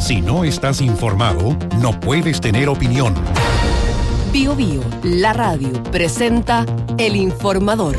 Si no estás informado, no puedes tener opinión. Bio Bio, la radio, presenta El Informador.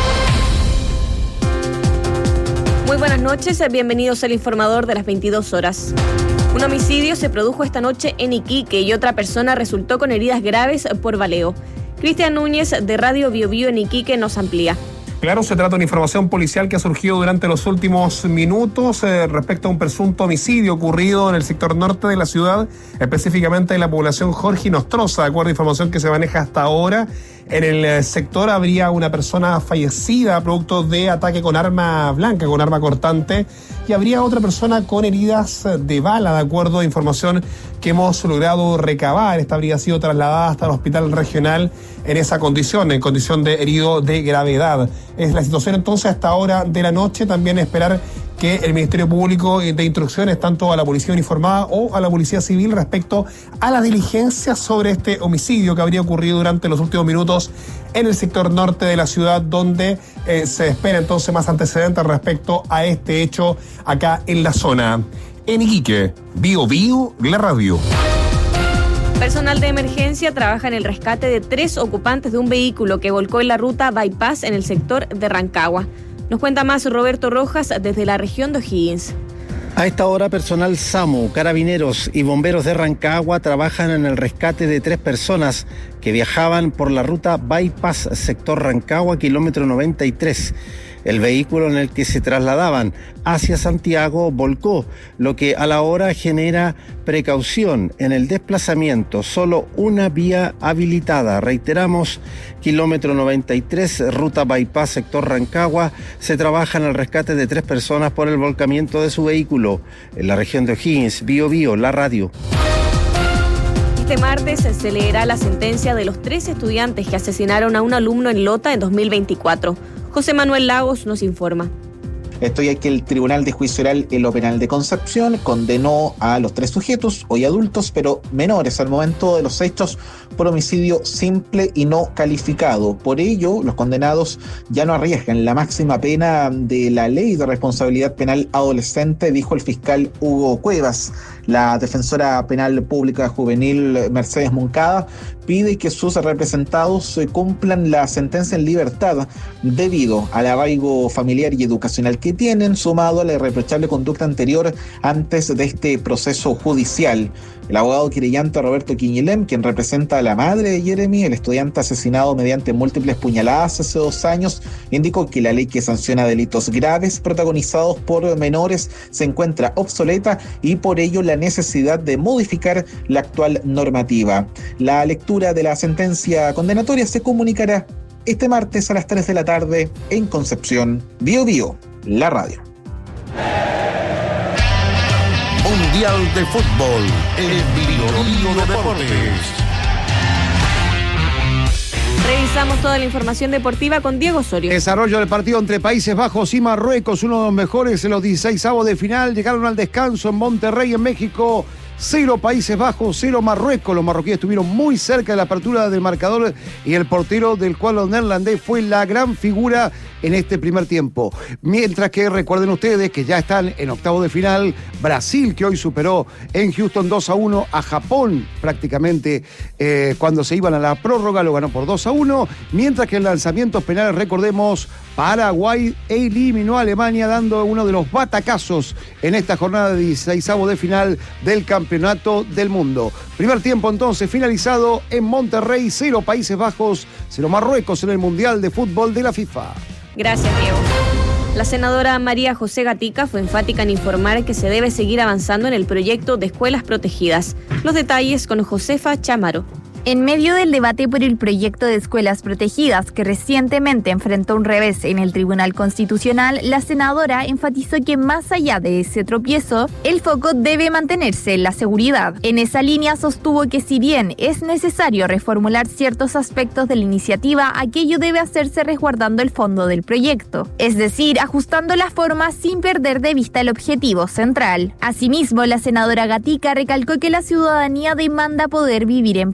Muy buenas noches, bienvenidos al Informador de las 22 horas. Un homicidio se produjo esta noche en Iquique y otra persona resultó con heridas graves por baleo. Cristian Núñez, de Radio Bio Bio en Iquique, nos amplía. Claro, se trata de una información policial que ha surgido durante los últimos minutos respecto a un presunto homicidio ocurrido en el sector norte de la ciudad, específicamente en la población Jorge Nostroza. De acuerdo a información que se maneja hasta ahora, en el sector habría una persona fallecida producto de ataque con arma blanca, con arma cortante, y habría otra persona con heridas de bala, de acuerdo a información que hemos logrado recabar. Esta habría sido trasladada hasta el hospital regional en esa condición, en condición de herido de gravedad. Es la situación entonces hasta ahora de la noche. También esperar que el Ministerio Público de instrucciones tanto a la Policía Uniformada o a la Policía Civil respecto a las diligencias sobre este homicidio que habría ocurrido durante los últimos minutos en el sector norte de la ciudad, donde se espera entonces más antecedentes respecto a este hecho acá en la zona. En Iquique, Bio Bio, la radio. Personal de emergencia trabaja en el rescate de 3 ocupantes de un vehículo que volcó en la ruta Bypass en el sector de Rancagua. Nos cuenta más Roberto Rojas desde la región de O'Higgins. A esta hora, personal SAMU, carabineros y bomberos de Rancagua trabajan en el rescate de 3 personas que viajaban por la ruta Bypass, sector Rancagua, kilómetro 93. El vehículo en el que se trasladaban hacia Santiago volcó, lo que a la hora genera precaución en el desplazamiento. Solo una vía habilitada. Reiteramos, kilómetro 93, ruta Bypass, sector Rancagua. Se trabaja en el rescate de 3 personas por el volcamiento de su vehículo. En la región de O'Higgins, Bio Bio, la radio. Este martes se leerá la sentencia de los 3 estudiantes que asesinaron a un alumno en Lota en 2024. José Manuel Lagos nos informa. Esto ya que el Tribunal de Juicio Oral en lo Penal de Concepción condenó a los 3 sujetos, hoy adultos, pero menores al momento de los hechos, por homicidio simple y no calificado. Por ello, los condenados ya no arriesgan la máxima pena de la Ley de Responsabilidad Penal Adolescente, dijo el fiscal Hugo Cuevas. La defensora penal pública juvenil Mercedes Moncada pide que sus representados cumplan la sentencia en libertad debido al arraigo familiar y educacional que tienen, sumado a la irreprochable conducta anterior antes de este proceso judicial. El abogado querellante Roberto Quiñelem, quien representa a la madre de Jeremy, el estudiante asesinado mediante múltiples puñaladas hace 2 años, indicó que la ley que sanciona delitos graves protagonizados por menores se encuentra obsoleta y por ello la necesidad de modificar la actual normativa. La lectura de la sentencia condenatoria se comunicará este martes a las 3 de la tarde en Concepción. Bio Bio, la radio. Mundial de Fútbol en Bio Bio Deportes. Revisamos toda la información deportiva con Diego Osorio. Desarrollo del partido entre Países Bajos y Marruecos, uno de los mejores en los 16avos de final. Llegaron al descanso en Monterrey, en México. 0 Países Bajos, 0 Marruecos. Los marroquíes estuvieron muy cerca de la apertura del marcador y el portero del cuadro neerlandés fue la gran figura en este primer tiempo. Mientras que recuerden ustedes que ya están en octavos de final Brasil, que hoy superó en Houston 2-1 a Japón prácticamente cuando se iban a la prórroga, lo ganó por 2-1, mientras que en lanzamientos penales, recordemos, Paraguay eliminó a Alemania dando uno de los batacazos en esta jornada de 16avos de final del Campeonato del Mundo. Primer tiempo entonces finalizado en Monterrey, 0 Países Bajos, 0 Marruecos en el Mundial de Fútbol de la FIFA. Gracias, Diego. La senadora María José Gatica fue enfática en informar que se debe seguir avanzando en el proyecto de escuelas protegidas. Los detalles con Josefa Chamaro. En medio del debate por el proyecto de escuelas protegidas que recientemente enfrentó un revés en el Tribunal Constitucional, la senadora enfatizó que más allá de ese tropiezo, el foco debe mantenerse en la seguridad. En esa línea sostuvo que si bien es necesario reformular ciertos aspectos de la iniciativa, aquello debe hacerse resguardando el fondo del proyecto, es decir, ajustando la forma sin perder de vista el objetivo central. Asimismo, la senadora Gatica recalcó que la ciudadanía demanda poder vivir en paz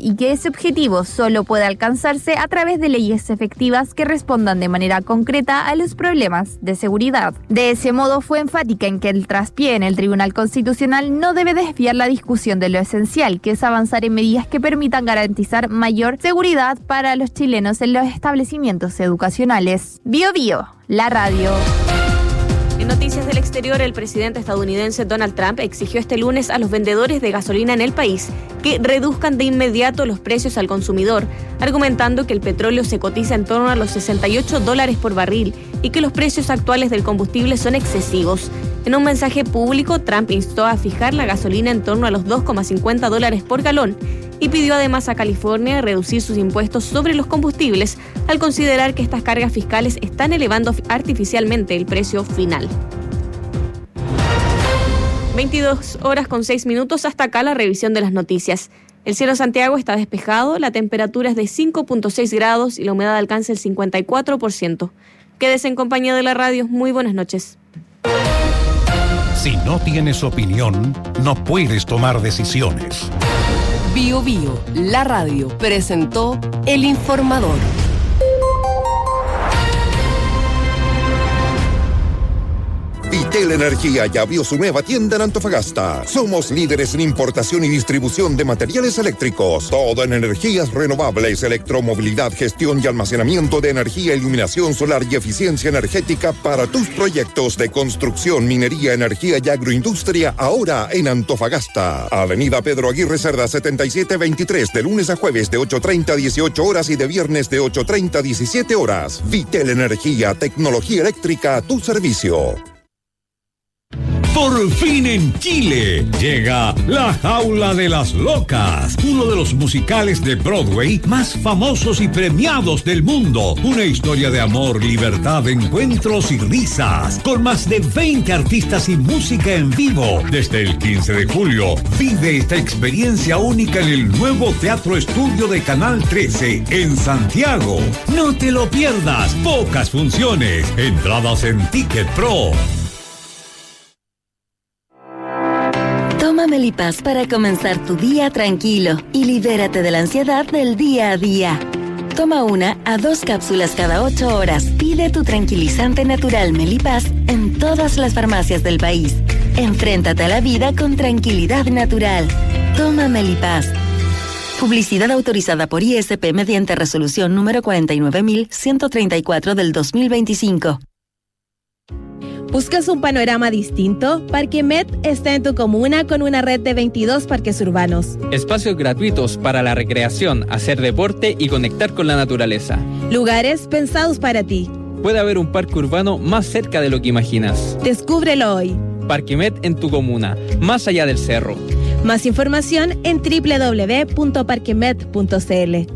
y que ese objetivo solo puede alcanzarse a través de leyes efectivas que respondan de manera concreta a los problemas de seguridad. De ese modo, fue enfática en que el traspié en el Tribunal Constitucional no debe desviar la discusión de lo esencial, que es avanzar en medidas que permitan garantizar mayor seguridad para los chilenos en los establecimientos educacionales. Bio Bio, la radio. En noticias del exterior, el presidente estadounidense Donald Trump exigió este lunes a los vendedores de gasolina en el país que reduzcan de inmediato los precios al consumidor, argumentando que el petróleo se cotiza en torno a los $68 por barril y que los precios actuales del combustible son excesivos. En un mensaje público, Trump instó a fijar la gasolina en torno a los $2,50 por galón y pidió además a California reducir sus impuestos sobre los combustibles al considerar que estas cargas fiscales están elevando artificialmente el precio final. 22:06. Hasta acá la revisión de las noticias. El cielo de Santiago está despejado, la temperatura es de 5.6 grados y la humedad alcanza el 54%. Quédese en compañía de la radio. Muy buenas noches. Si no tienes opinión, no puedes tomar decisiones. Bio Bio, la radio, presentó El Informador. Vitel Energía ya abrió su nueva tienda en Antofagasta. Somos líderes en importación y distribución de materiales eléctricos. Todo en energías renovables, electromovilidad, gestión y almacenamiento de energía, iluminación solar y eficiencia energética para tus proyectos de construcción, minería, energía y agroindustria, ahora en Antofagasta. Avenida Pedro Aguirre Cerda 7723, de lunes a jueves de 8:30 a 18 horas y de viernes de 8:30 a 17 horas. Vitel Energía, tecnología eléctrica a tu servicio. Por fin en Chile llega La Jaula de las Locas, uno de los musicales de Broadway más famosos y premiados del mundo. Una historia de amor, libertad, encuentros y risas, con más de 20 artistas y música en vivo. Desde el 15 de julio, vive esta experiencia única en el nuevo Teatro Estudio de Canal 13 en Santiago. No te lo pierdas, pocas funciones, entradas en Ticket Pro. Toma Melipaz para comenzar tu día tranquilo y libérate de la ansiedad del día a día. Toma 1 a 2 cápsulas cada 8 horas. Pide tu tranquilizante natural Melipaz en todas las farmacias del país. Enfréntate a la vida con tranquilidad natural. Toma Melipaz. Publicidad autorizada por ISP mediante resolución número 49.134 del 2025. ¿Buscas un panorama distinto? Parquemet está en tu comuna con una red de 22 parques urbanos. Espacios gratuitos para la recreación, hacer deporte y conectar con la naturaleza. Lugares pensados para ti. Puede haber un parque urbano más cerca de lo que imaginas. Descúbrelo hoy. Parquemet en tu comuna, más allá del cerro. Más información en www.parquemet.cl.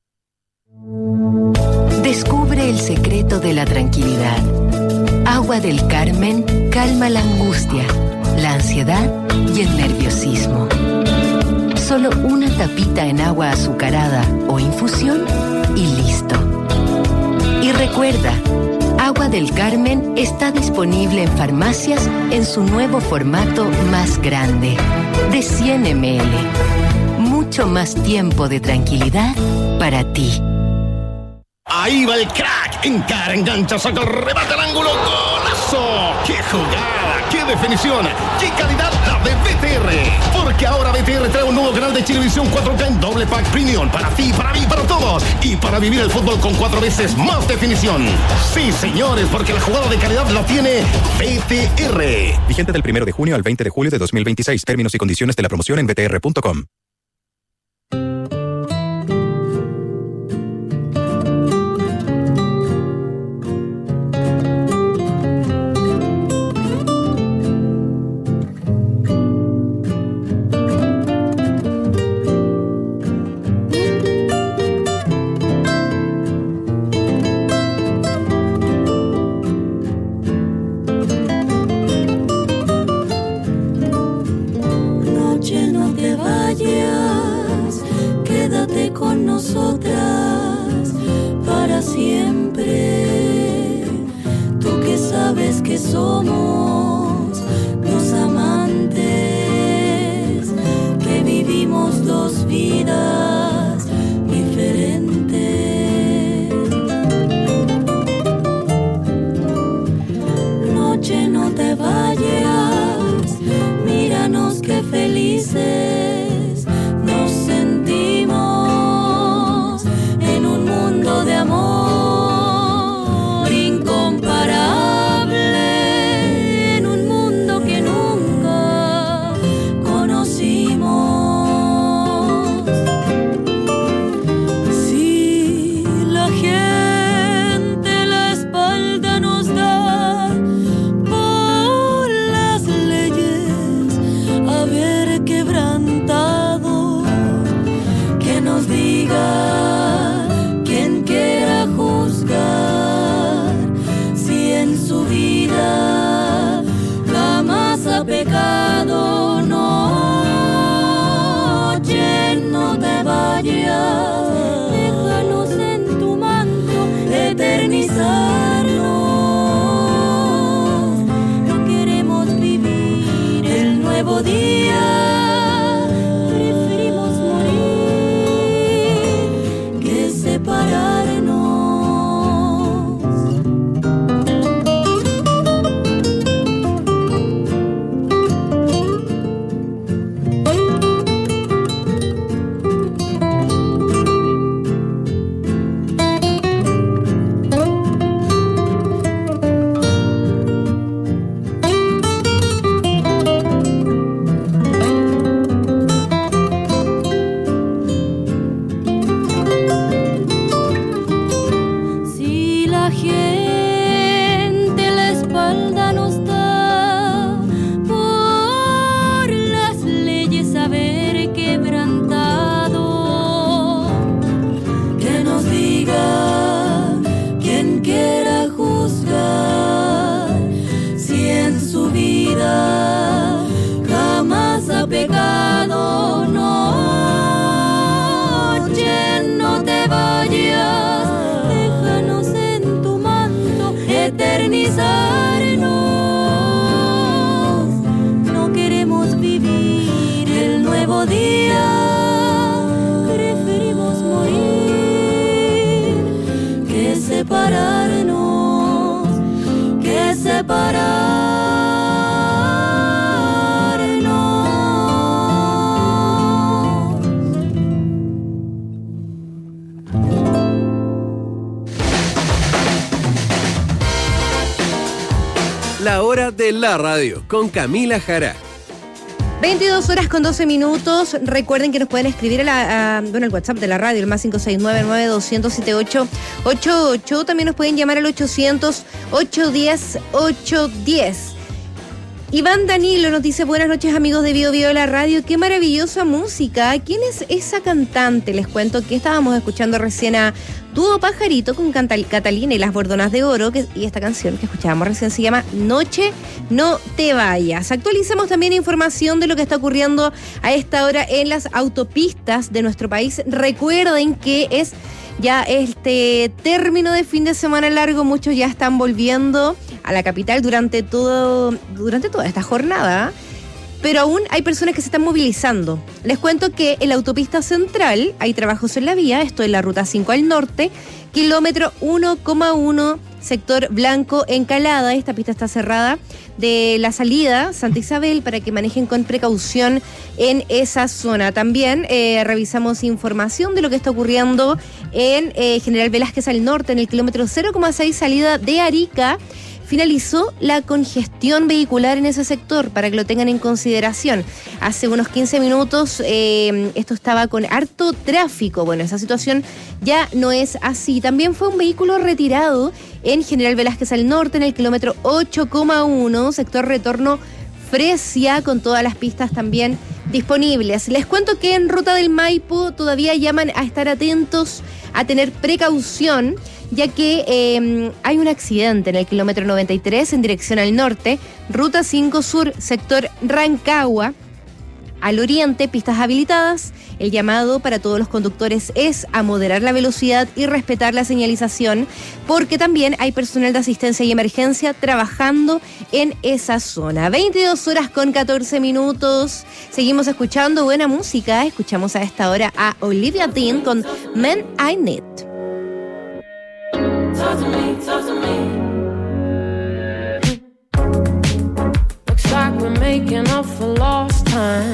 Descubre el secreto de la tranquilidad. Agua del Carmen calma la angustia, la ansiedad y el nerviosismo. Solo una tapita en agua azucarada o infusión y listo. Y recuerda, Agua del Carmen está disponible en farmacias en su nuevo formato más grande, de 100 ml. Mucho más tiempo de tranquilidad para ti. Ahí va el crack, encara, engancha, saca el remate al ángulo, ¡golazo! ¡Qué jugada! ¡Qué definición! ¡Qué calidad la de BTR! Porque ahora BTR trae un nuevo canal de Chilevisión 4K en doble pack premium para ti, para mí, para todos, y para vivir el fútbol con 4 veces más definición. Sí, señores, porque la jugada de calidad la tiene BTR. Vigente del 1 de junio al 20 de julio de 2026. Términos y condiciones de la promoción en btr.com. Somos dos amantes que vivimos dos vidas qué felices nos sentimos en un mundo de amor incomparable, en un mundo que nunca conocimos. Si la gente la espalda nos da por las leyes haber quebrantado, que nos diga quien quiera juzgar si en su vida jamás ha pecado. Noche, no te vayas, déjanos en tu manto eternizarnos. No queremos vivir el nuevo día, preferimos morir que separarnos. Si la gente la espalda nos da por las leyes haber quebrantado, que nos diga quien quiera juzgar si en su vida jamás ha pecado. Noche, no te vayas, déjanos en tu manto eternizarnos. No queremos vivir el nuevo día, preferimos morir que separarnos, que separarnos. La hora de la radio con Camila Jara. 22 horas con 12 minutos. Recuerden que nos pueden escribir al WhatsApp de la radio, el más 569-9200-7888. También nos pueden llamar al 800-810-810. Iván Danilo nos dice: buenas noches, amigos de Bio Bio de la radio. Qué maravillosa música. ¿Quién es esa cantante? Les cuento que estábamos escuchando recién a Dúo Pajarito con Catalina y las Bordonas de Oro, y esta canción que escuchábamos recién se llama Noche, no te vayas. Actualicemos también información de lo que está ocurriendo a esta hora en las autopistas de nuestro país. Recuerden que es ya este término de fin de semana largo. Muchos ya están volviendo a la capital durante toda esta jornada, pero aún hay personas que se están movilizando. Les cuento que en la autopista central hay trabajos en la vía, esto es la ruta 5 al norte, kilómetro 1,1, sector Blanco Encalada. Esta pista está cerrada de la salida Santa Isabel para que manejen con precaución en esa zona. También revisamos información de lo que está ocurriendo en General Velázquez al norte, en el kilómetro 0,6, salida de Arica. Finalizó la congestión vehicular en ese sector, para que lo tengan en consideración. Hace unos 15 minutos esto estaba con harto tráfico. Bueno, esa situación ya no es así. También fue un vehículo retirado en General Velázquez al norte, en el kilómetro 8,1, sector retorno Fresia, con todas las pistas también disponibles. Les cuento que en Ruta del Maipo todavía llaman a estar atentos, a tener precaución, ya que hay un accidente en el kilómetro 93 en dirección al norte, Ruta 5 Sur, sector Rancagua. Al oriente, pistas habilitadas. El llamado para todos los conductores es a moderar la velocidad y respetar la señalización, porque también hay personal de asistencia y emergencia trabajando en esa zona. 22 horas con 14 minutos. Seguimos escuchando buena música. Escuchamos a esta hora a Olivia Dean con Men I Need. Talk to me, talk to me. Looks like we're making up for lost time.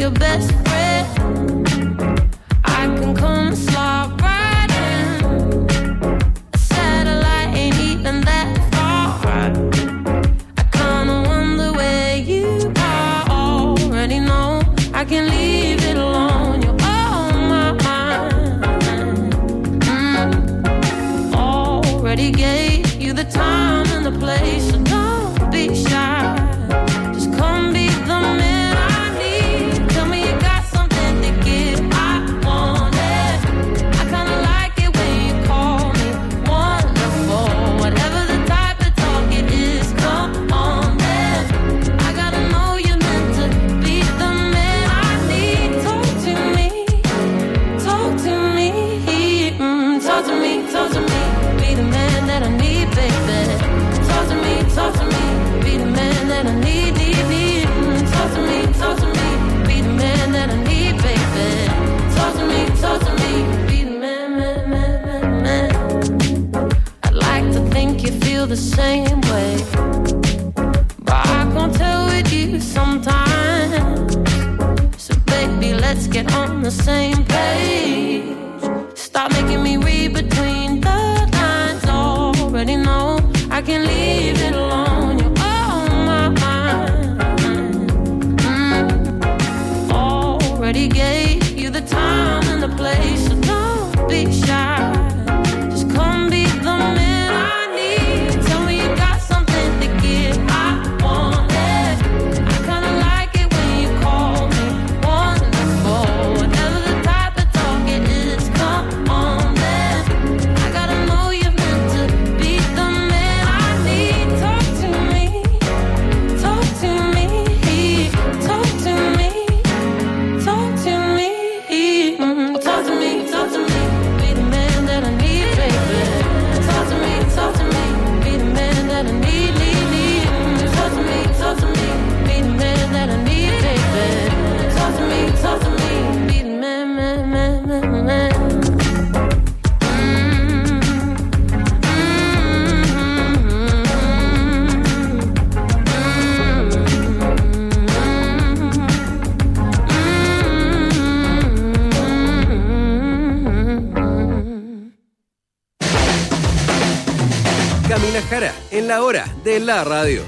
your best friend. I can come slide right in. A satellite ain't even that far. I kinda wonder where you are. Already know I can leave it alone. You're on my mind. Already gave you the time and the place, so don't be shy. Just come be the man I need. Tell me you got something to give. I want it. I kinda like it when you call me wonderful. Whatever the type of talk it is, come on then. I gotta know you're meant to be the man I need. Talk to me, talk to me, talk to me, talk to me. Be the man that I need, baby. Talk to me, be the man that I need, need. Talk to me, be the man that I need, baby. Talk to me, be the man, man. I'd like to think you feel the same way, but I can't tell with you sometimes. So baby, let's get on the same page. Stop making me read between the lines. Already know I can leave it alone. You're on my mind. Already gave you the time and the place, so don't be shy. Just come be the man I need. Tell me you got something to give. I want it. I kinda like it when you call me wonderful. Whatever the type of talk it is, come on then. I gotta know you're meant to be the man I need. Talk to me, talk to me, talk to me, talk to me, talk to me, talk to me. Be the man that I need, baby. Talk to me, be the man that I need, need. Talk to me, be the man that I need, baby. Talk to me, be the man, man. Camila Jara, en la hora de la radio.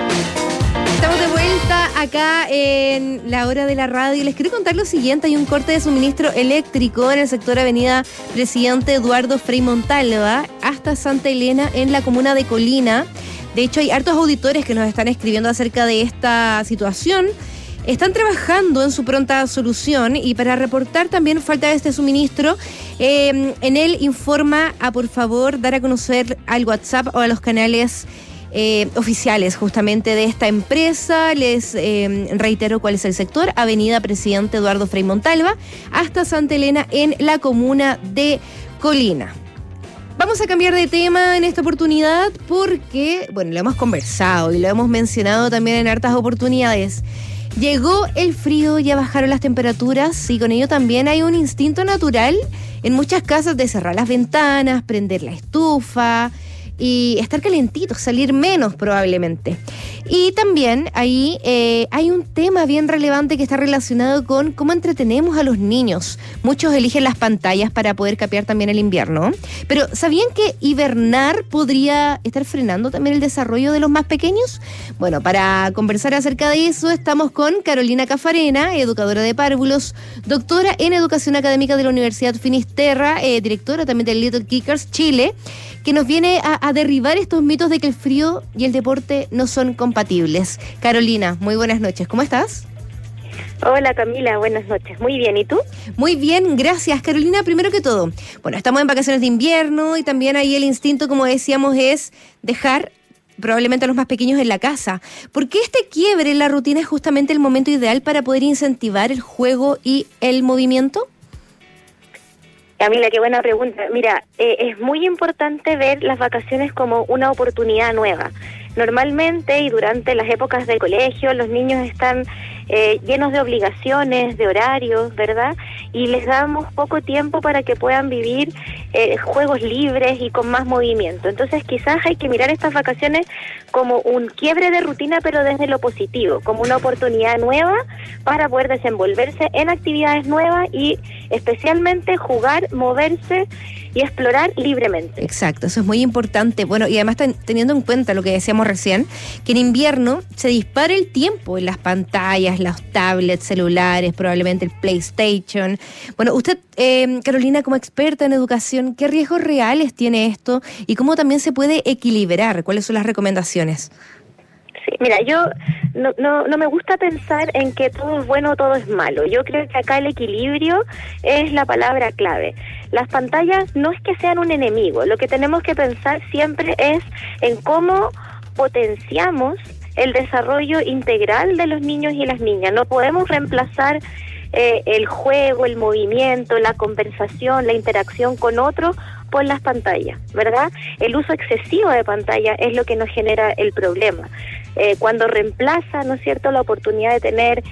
Estamos de vuelta acá en la hora de la radio. Les quiero contar lo siguiente: hay un corte de suministro eléctrico en el sector Avenida Presidente Eduardo Frei Montalva hasta Santa Elena en la comuna de Colina. De hecho, hay hartos auditores que nos están escribiendo acerca de esta situación. Están trabajando en su pronta solución, y para reportar también falta de este suministro, en él informa a por favor dar a conocer al WhatsApp o a los canales oficiales justamente de esta empresa. Les reitero cuál es el sector: Avenida Presidente Eduardo Frei Montalva hasta Santa Elena en la comuna de Colina. Vamos a cambiar de tema en esta oportunidad porque, bueno, lo hemos conversado y lo hemos mencionado también en hartas oportunidades. Llegó el frío, ya bajaron las temperaturas y con ello también hay un instinto natural en muchas casas de cerrar las ventanas, prender la estufa y estar calentitos, salir menos probablemente. Y también ahí hay un tema bien relevante que está relacionado con cómo entretenemos a los niños. Muchos eligen las pantallas para poder capear también el invierno. Pero ¿sabían que hibernar podría estar frenando también el desarrollo de los más pequeños? Bueno, para conversar acerca de eso estamos con Carolina Cafarena, educadora de párvulos, doctora en educación académica de la Universidad Finisterra, directora también del Little Kickers Chile, que nos viene a derribar estos mitos de que el frío y el deporte no son compatibles. Carolina, muy buenas noches, ¿cómo estás? Hola Camila, buenas noches. Muy bien, ¿y tú? Muy bien, gracias. Carolina, primero que todo, bueno, estamos en vacaciones de invierno y también ahí el instinto, como decíamos, es dejar probablemente a los más pequeños en la casa. ¿Por qué este quiebre en la rutina es justamente el momento ideal para poder incentivar el juego y el movimiento? Camila, qué buena pregunta. Mira, es muy importante ver las vacaciones como una oportunidad nueva. Normalmente y durante las épocas del colegio los niños están llenos de obligaciones, de horarios, ¿verdad? y les damos poco tiempo para que puedan vivir juegos libres y con más movimiento. Entonces quizás hay que mirar estas vacaciones como un quiebre de rutina, pero desde lo positivo, como una oportunidad nueva para poder desenvolverse en actividades nuevas y especialmente jugar, moverse y explorar libremente. Exacto, eso es muy importante. Bueno, y además teniendo en cuenta lo que decíamos recién, que en invierno se dispara el tiempo en las pantallas, los tablets, celulares, probablemente el PlayStation. Bueno, usted, Carolina, como experta en educación, ¿qué riesgos reales tiene esto y cómo también se puede equilibrar? ¿Cuáles son las recomendaciones? Sí, mira, yo no me gusta pensar en que todo es bueno o todo es malo. Yo creo que acá el equilibrio es la palabra clave. Las pantallas no es que sean un enemigo, lo que tenemos que pensar siempre es en cómo potenciamos el desarrollo integral de los niños y las niñas. No podemos reemplazar el juego, el movimiento, la conversación, la interacción con otros por las pantallas, ¿verdad? El uso excesivo de pantalla es lo que nos genera el problema. Cuando reemplaza, ¿no es cierto?, la oportunidad de tener,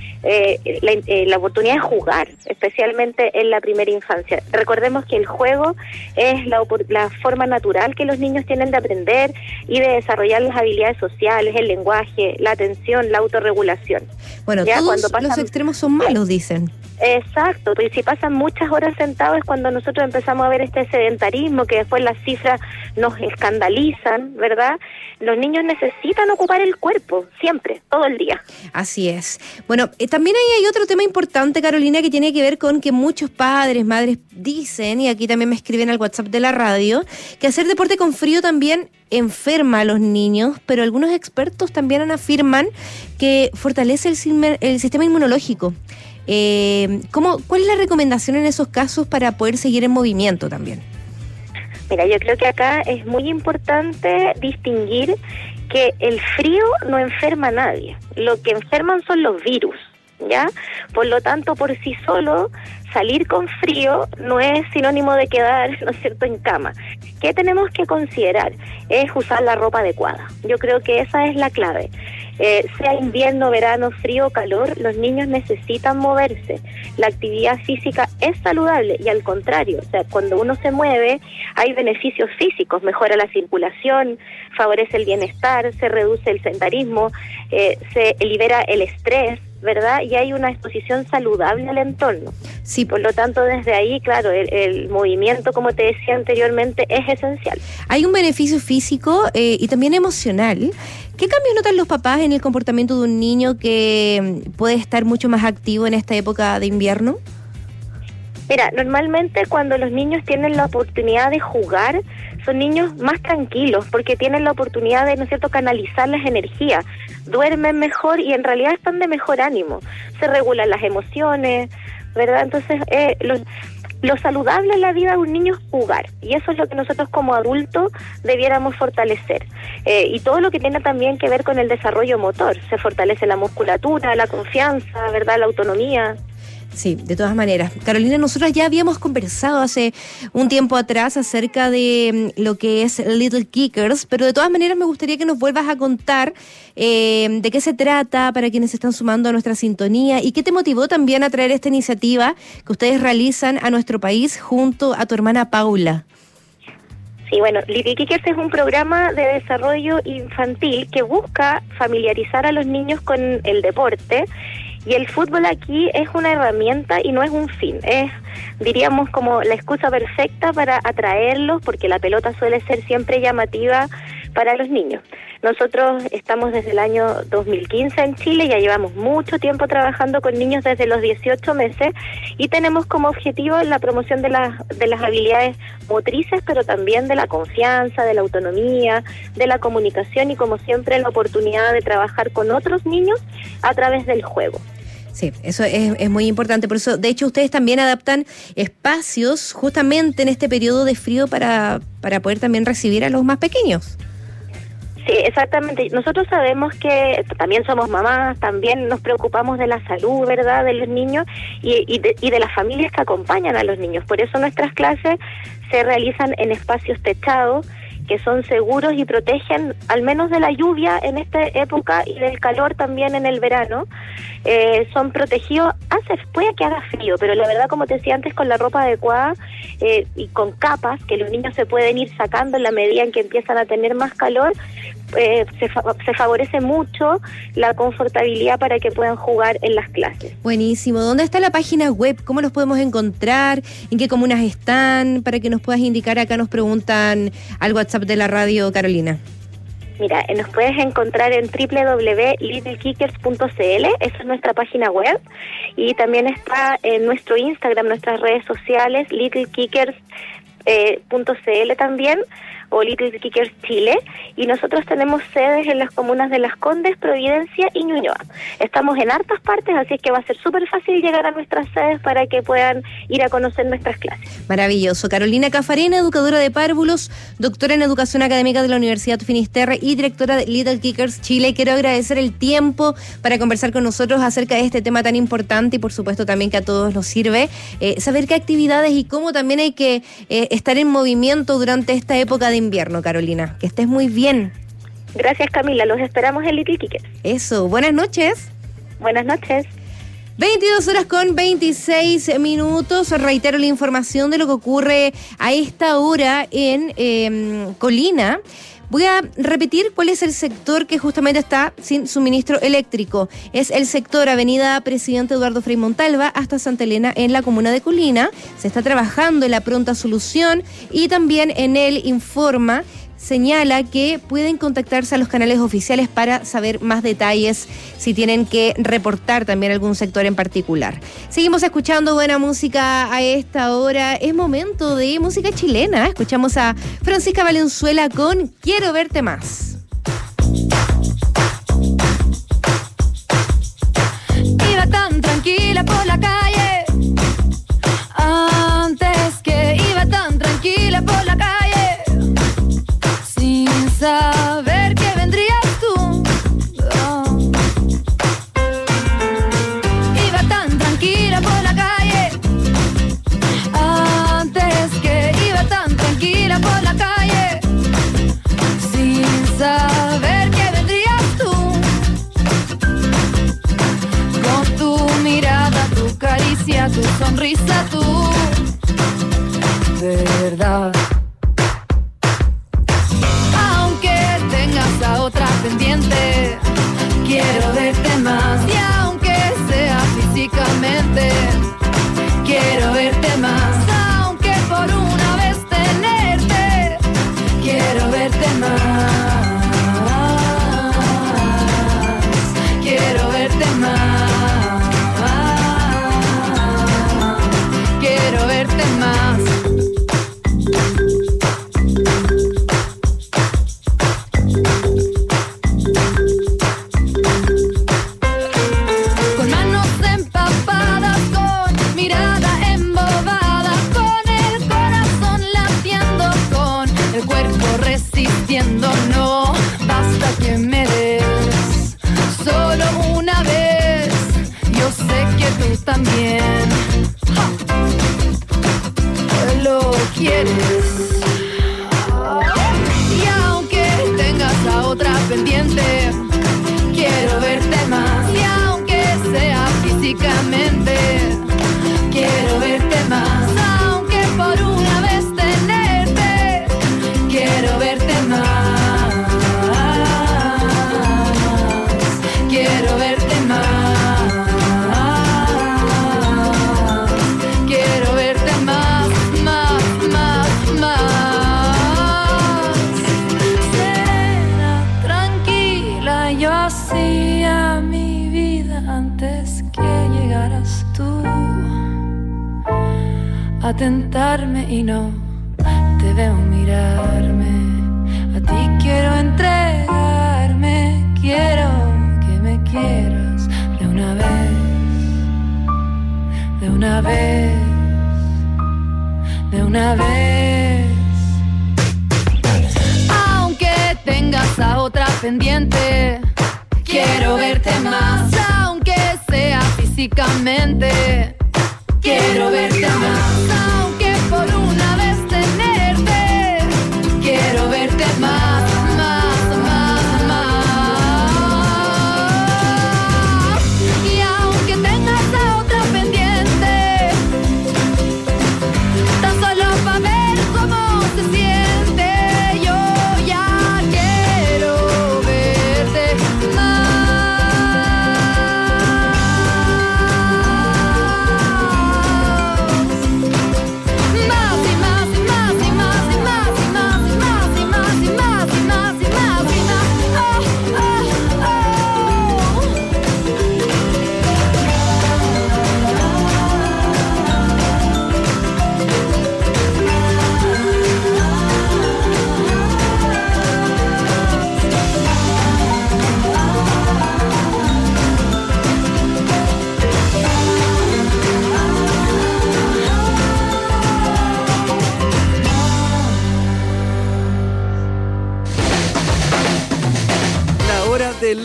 la oportunidad de jugar, especialmente en la primera infancia. Recordemos que el juego es la forma natural que los niños tienen de aprender y de desarrollar las habilidades sociales, el lenguaje, la atención, la autorregulación. Bueno, ¿ya? Todos los extremos son malos, dicen. Exacto, pero si pasan muchas horas sentados es cuando nosotros empezamos a ver este sedentarismo, que después las cifras nos escandalizan, ¿verdad? Los niños necesitan ocupar el cuerpo, siempre, todo el día. Así es. Bueno, también hay otro tema importante, Carolina, que tiene que ver con que muchos padres, madres dicen, y aquí también me escriben al WhatsApp de la radio, que hacer deporte con frío también enferma a los niños, pero algunos expertos también afirman que fortalece el sistema inmunológico. ¿Cuál es la recomendación en esos casos para poder seguir en movimiento también? Mira, yo creo que acá es muy importante distinguir que el frío no enferma a nadie. Lo que enferman son los virus, ¿ya? Por lo tanto, por sí solo, salir con frío no es sinónimo de quedar, ¿no es cierto?, en cama. ¿Qué tenemos que considerar? Es usar la ropa adecuada. Yo creo que esa es la clave. Sea invierno, verano, frío o calor, los niños necesitan moverse. La actividad física es saludable y al contrario, o sea, cuando uno se mueve hay beneficios físicos, mejora la circulación, favorece el bienestar, se reduce el sedentarismo, se libera el estrés, ¿verdad? Y hay una exposición saludable al entorno. Sí. Por lo tanto, desde ahí, claro, el movimiento, como te decía anteriormente, es esencial. Hay un beneficio físico y también emocional. ¿Qué cambios notan los papás en el comportamiento de un niño que puede estar mucho más activo en esta época de invierno? Mira, normalmente cuando los niños tienen la oportunidad de jugar, son niños más tranquilos porque tienen la oportunidad de, ¿no es cierto?, canalizar las energías, duermen mejor y en realidad están de mejor ánimo, se regulan las emociones, ¿verdad? Entonces, lo saludable en la vida de un niño es jugar y eso es lo que nosotros como adultos debiéramos fortalecer. Y todo lo que tiene también que ver con el desarrollo motor, se fortalece la musculatura, la confianza, ¿verdad?, la autonomía. Sí, de todas maneras. Carolina, nosotros ya habíamos conversado hace un tiempo atrás acerca de lo que es Little Kickers, pero de todas maneras me gustaría que nos vuelvas a contar de qué se trata para quienes se están sumando a nuestra sintonía y qué te motivó también a traer esta iniciativa que ustedes realizan a nuestro país junto a tu hermana Paula. Sí, bueno, Little Kickers es un programa de desarrollo infantil que busca familiarizar a los niños con el deporte. Y el fútbol aquí es una herramienta y no es un fin, es, diríamos, como la excusa perfecta para atraerlos, porque la pelota suele ser siempre llamativa para los niños. Nosotros estamos desde el año 2015 en Chile, ya llevamos mucho tiempo trabajando con niños desde los 18 meses y tenemos como objetivo la promoción de las habilidades motrices, pero también de la confianza, de la autonomía, de la comunicación y, como siempre, la oportunidad de trabajar con otros niños a través del juego. Sí, eso es muy importante. Por eso, de hecho, ustedes también adaptan espacios justamente en este periodo de frío para poder también recibir a los más pequeños. Sí, exactamente. Nosotros sabemos que también somos mamás, también nos preocupamos de la salud, ¿verdad?, de los niños y de las familias que acompañan a los niños. Por eso nuestras clases se realizan en espacios techados que son seguros y protegen al menos de la lluvia en esta época y del calor también en el verano. Son protegidos, puede que haga frío, pero la verdad, como te decía antes, con la ropa adecuada y con capas que los niños se pueden ir sacando en la medida en que empiezan a tener más calor, se favorece mucho la confortabilidad para que puedan jugar en las clases. Buenísimo. ¿Dónde está la página web? ¿Cómo los podemos encontrar? ¿En qué comunas están? Para que nos puedas indicar, acá nos preguntan al WhatsApp de la radio, Carolina. Mira, nos puedes encontrar en www.littlekickers.cl, esa es nuestra página web, y también está en nuestro Instagram, nuestras redes sociales, littlekickers.cl también, o Little Kickers Chile, y nosotros tenemos sedes en las comunas de Las Condes, Providencia y Ñuñoa. Estamos en hartas partes, así es que va a ser súper fácil llegar a nuestras sedes para que puedan ir a conocer nuestras clases. Maravilloso. Carolina Cafarena, educadora de párvulos, doctora en educación académica de la Universidad Finisterre y directora de Little Kickers Chile. Quiero agradecer el tiempo para conversar con nosotros acerca de este tema tan importante y por supuesto también que a todos nos sirve saber qué actividades y cómo también hay que estar en movimiento durante esta época de invierno, Carolina. Que estés muy bien. Gracias, Camila. Los esperamos en Little Kickers. Eso. Buenas noches. Buenas noches. 22:26. Reitero la información de lo que ocurre a esta hora en Colina. Voy a repetir cuál es el sector que justamente está sin suministro eléctrico. Es el sector Avenida Presidente Eduardo Frei Montalva hasta Santa Elena en la comuna de Colina. Se está trabajando en la pronta solución y también en el Informa señala que pueden contactarse a los canales oficiales para saber más detalles si tienen que reportar también algún sector en particular. Seguimos escuchando buena música a esta hora. Es momento de música chilena. Escuchamos a Francisca Valenzuela con Quiero Verte Más. Iba tan tranquila por la calle, antes que iba tan tranquila por la calle, sin saber que vendrías tú. Oh. Iba tan tranquila por la calle, antes que iba tan tranquila por la calle, sin saber que vendrías tú. Con tu mirada, tu caricia, tu sonrisa, tú, de verdad. A otra pendiente, quiero verte más. Y aunque sea físicamente, quiero verte más. Aunque por una vez tenerte, quiero verte más. Quiero verte más. Quiero verte más. No, basta que me des solo una vez. Yo sé que tú también lo quieres. Y aunque tengas a otra pendiente, quiero verte más. Y aunque sea físicamente, quiero verte más. Aunque por una vez tenerte, quiero verte más. Quiero verte más. Quiero verte más, más, más, más. Serena, tranquila, yo hacía mi vida antes que llegaras tú a tentarme y no te veo mirarme. A ti quiero entregarme, quiero que me quieras de una vez, de una vez, de una vez. Aunque tengas a otra pendiente, quiero verte más. Aunque sea físicamente, quiero verte más. Aunque por una vez tenerte, quiero verte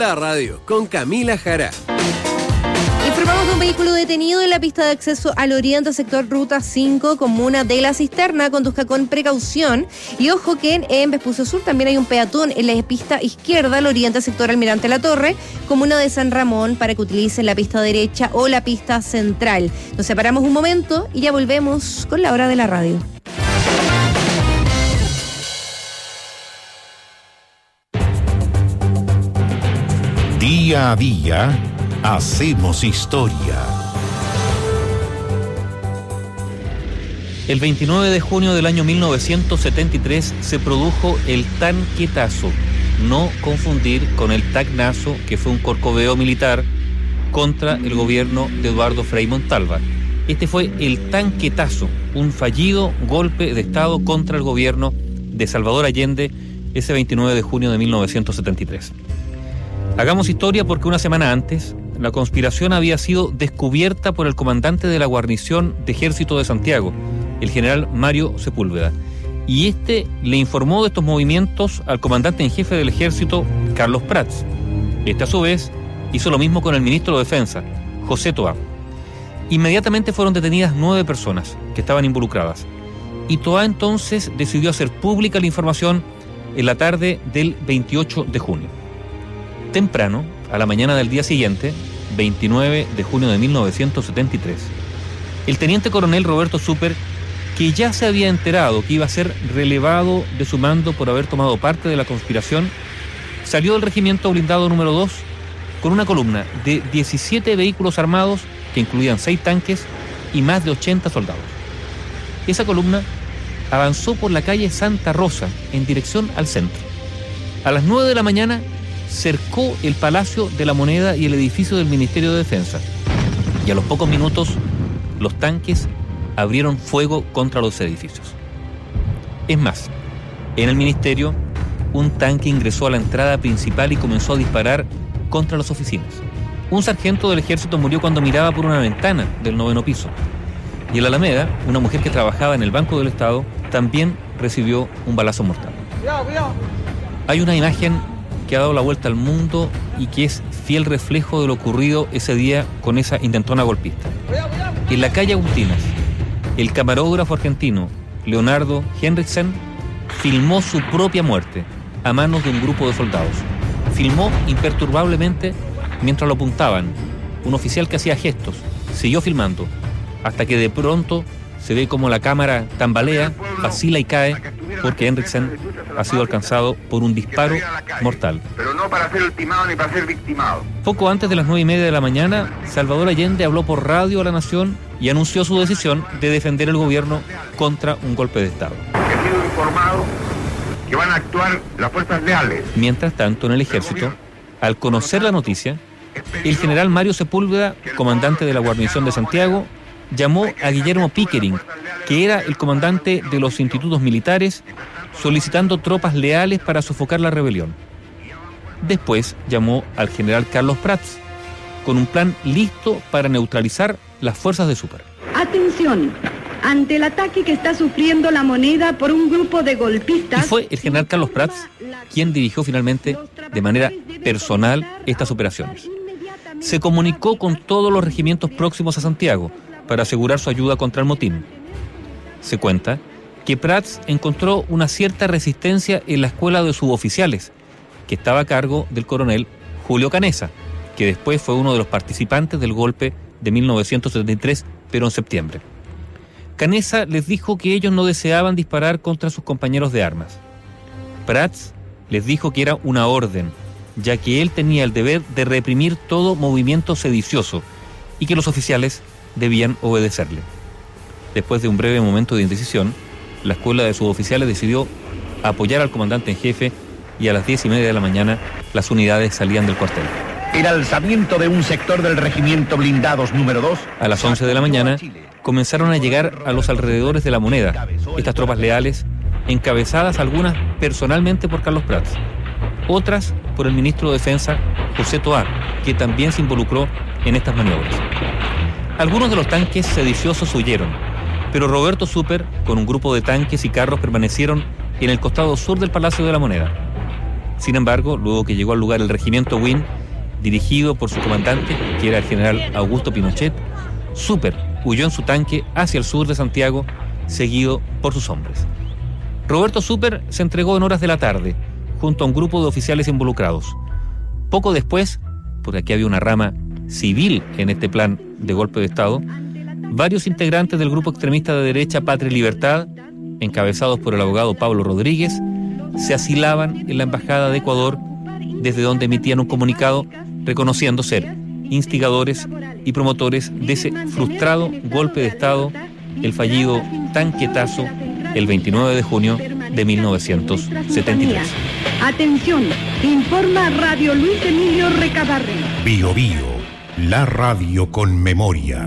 la radio con Camila Jara. Informamos de un vehículo detenido en la pista de acceso al oriente, sector Ruta 5, comuna de La Cisterna. Conduzca con precaución. Y ojo que en Vespucio Sur también hay un peatón en la pista izquierda al oriente, sector Almirante La Torre, comuna de San Ramón, para que utilicen la pista derecha o la pista central. Nos separamos un momento y ya volvemos con la hora de la radio. Día a día, hacemos historia. El 29 de junio del año 1973 se produjo el tanquetazo, no confundir con el tacnazo, que fue un corcoveo militar contra el gobierno de Eduardo Frei Montalva. Este fue el tanquetazo, un fallido golpe de Estado contra el gobierno de Salvador Allende, ese 29 de junio de 1973. Hagamos historia porque una semana antes, la conspiración había sido descubierta por el comandante de la guarnición de Ejército de Santiago, el general Mario Sepúlveda. Y este le informó de estos movimientos al comandante en jefe del Ejército, Carlos Prats. Este, a su vez, hizo lo mismo con el ministro de Defensa, José Toá. Inmediatamente fueron detenidas 9 personas que estaban involucradas. Y Toá entonces decidió hacer pública la información en la tarde del 28 de junio. Temprano, a la mañana del día siguiente, 29 de junio de 1973, el teniente coronel Roberto Super, que ya se había enterado que iba a ser relevado de su mando por haber tomado parte de la conspiración, salió del regimiento blindado número 2 con una columna de 17 vehículos armados que incluían 6 tanques y más de 80 soldados. Esa columna avanzó por la calle Santa Rosa en dirección al centro. A las 9 de la mañana cercó el Palacio de la Moneda y el edificio del Ministerio de Defensa. Y a los pocos minutos, los tanques abrieron fuego contra los edificios. Es más, en el ministerio, un tanque ingresó a la entrada principal y comenzó a disparar contra las oficinas. Un sargento del ejército murió cuando miraba por una ventana del 9º piso. Y en la Alameda, una mujer que trabajaba en el Banco del Estado también recibió un balazo mortal. Hay una imagen que ha dado la vuelta al mundo y que es fiel reflejo de lo ocurrido ese día con esa intentona golpista. En la calle Agustinas, el camarógrafo argentino Leonardo Henriksen filmó su propia muerte a manos de un grupo de soldados. Filmó imperturbablemente mientras lo apuntaban. Un oficial que hacía gestos siguió filmando hasta que de pronto se ve como la cámara tambalea, vacila y cae porque Henriksen ha sido alcanzado por un disparo mortal. Pero no para ser ultimado ni para ser victimado. Poco antes de las 9:30 de la mañana, Salvador Allende habló por radio a la nación y anunció su decisión de defender el gobierno contra un golpe de Estado. He sido informado que van a actuar las fuerzas leales. Mientras tanto, en el ejército, al conocer la noticia, el general Mario Sepúlveda, comandante de la guarnición de Santiago, llamó a Guillermo Pickering, que era el comandante de los institutos militares, solicitando tropas leales para sofocar la rebelión. Después llamó al general Carlos Prats, con un plan listo para neutralizar las fuerzas de Super. Atención, ante el ataque que está sufriendo la Moneda por un grupo de golpistas... Y fue el general Carlos Prats quien dirigió finalmente de manera personal estas operaciones. Se comunicó con todos los regimientos próximos a Santiago para asegurar su ayuda contra el motín. Se cuenta que Prats encontró una cierta resistencia en la escuela de suboficiales, que estaba a cargo del coronel Julio Canessa, que después fue uno de los participantes del golpe de 1973, pero en septiembre. Canessa les dijo que ellos no deseaban disparar contra sus compañeros de armas. Prats les dijo que era una orden, ya que él tenía el deber de reprimir todo movimiento sedicioso y que los oficiales debían obedecerle. Después de un breve momento de indecisión, la escuela de suboficiales decidió apoyar al comandante en jefe y a las 10:30 de la mañana las unidades salían del cuartel. El alzamiento de un sector del regimiento blindados número 2. A las 11 de la mañana comenzaron a llegar a los alrededores de la Moneda estas tropas leales, encabezadas algunas personalmente por Carlos Prats, otras por el ministro de Defensa, José Toá, que también se involucró en estas maniobras. Algunos de los tanques sediciosos huyeron, pero Roberto Super, con un grupo de tanques y carros, permanecieron en el costado sur del Palacio de la Moneda. Sin embargo, luego que llegó al lugar el regimiento Win, dirigido por su comandante, que era el general Augusto Pinochet, Super huyó en su tanque hacia el sur de Santiago, seguido por sus hombres. Roberto Super se entregó en horas de la tarde, junto a un grupo de oficiales involucrados. Poco después, porque aquí había una rama civil en este plan de golpe de Estado, varios integrantes del grupo extremista de derecha Patria y Libertad, encabezados por el abogado Pablo Rodríguez, se asilaban en la Embajada de Ecuador, desde donde emitían un comunicado reconociendo ser instigadores y promotores de ese frustrado golpe de Estado, el fallido tanquetazo, el 29 de junio de 1973. Atención, informa Radio Luis Emilio Recabarren. Bio Bio, la radio con memoria.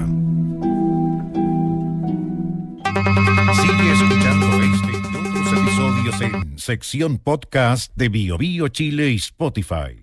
Sigue escuchando este y otros episodios en sección podcast de Bio Bio Chile y Spotify.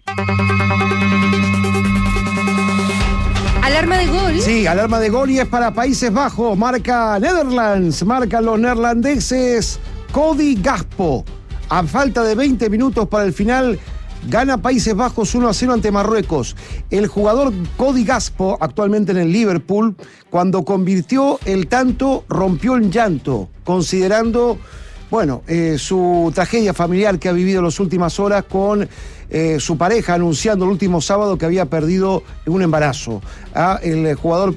Alarma de gol. Sí, alarma de gol y es para Países Bajos. Marca Netherlands, marcan los neerlandeses. Cody Gakpo. A falta de 20 minutos para el final, gana Países Bajos 1-0 ante Marruecos. El jugador Cody Gakpo, actualmente en el Liverpool, cuando convirtió el tanto, rompió en llanto, considerando, su tragedia familiar que ha vivido en las últimas horas con su pareja anunciando el último sábado que había perdido un embarazo. El jugador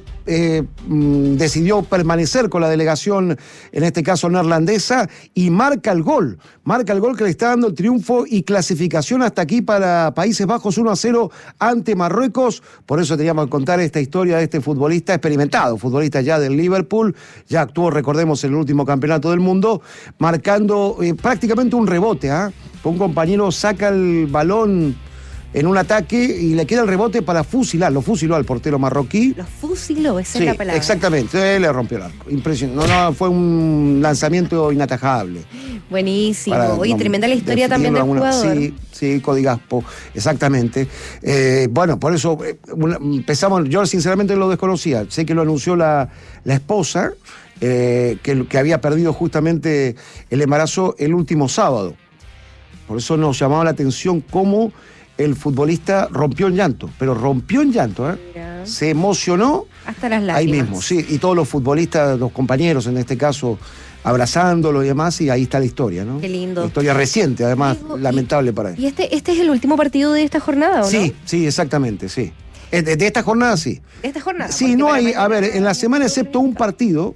decidió permanecer con la delegación, en este caso neerlandesa, y marca el gol que le está dando el triunfo y clasificación hasta aquí para Países Bajos 1-0 ante Marruecos. Por eso teníamos que contar esta historia de este futbolista experimentado, futbolista ya del Liverpool, ya actuó, recordemos, en el último campeonato del mundo, marcando prácticamente un rebote, un compañero saca el balón en un ataque y le queda el rebote para fusilar. Lo fusiló al portero marroquí. Lo fusiló, esa es la palabra. Exactamente, le rompió el arco. Impresionante. No, fue un lanzamiento inatajable. Buenísimo. Oye, tremenda la historia también del jugador. Sí, Cody Gakpo, exactamente. Por eso empezamos. Yo sinceramente lo desconocía. Sé que lo anunció la esposa, que había perdido justamente el embarazo el último sábado. Por eso nos llamaba la atención cómo el futbolista rompió en llanto, pero rompió en llanto, se emocionó hasta las lágrimas. Ahí mismo, sí, y todos los futbolistas, los compañeros en este caso, abrazándolo y demás, y ahí está la historia, ¿no? Qué lindo. Una historia reciente, además, lamentable para él. ¿Y este es el último partido de esta jornada, o no? Sí, exactamente, sí. De esta jornada, sí. ¿De esta jornada? Sí, no hay, en la semana excepto un partido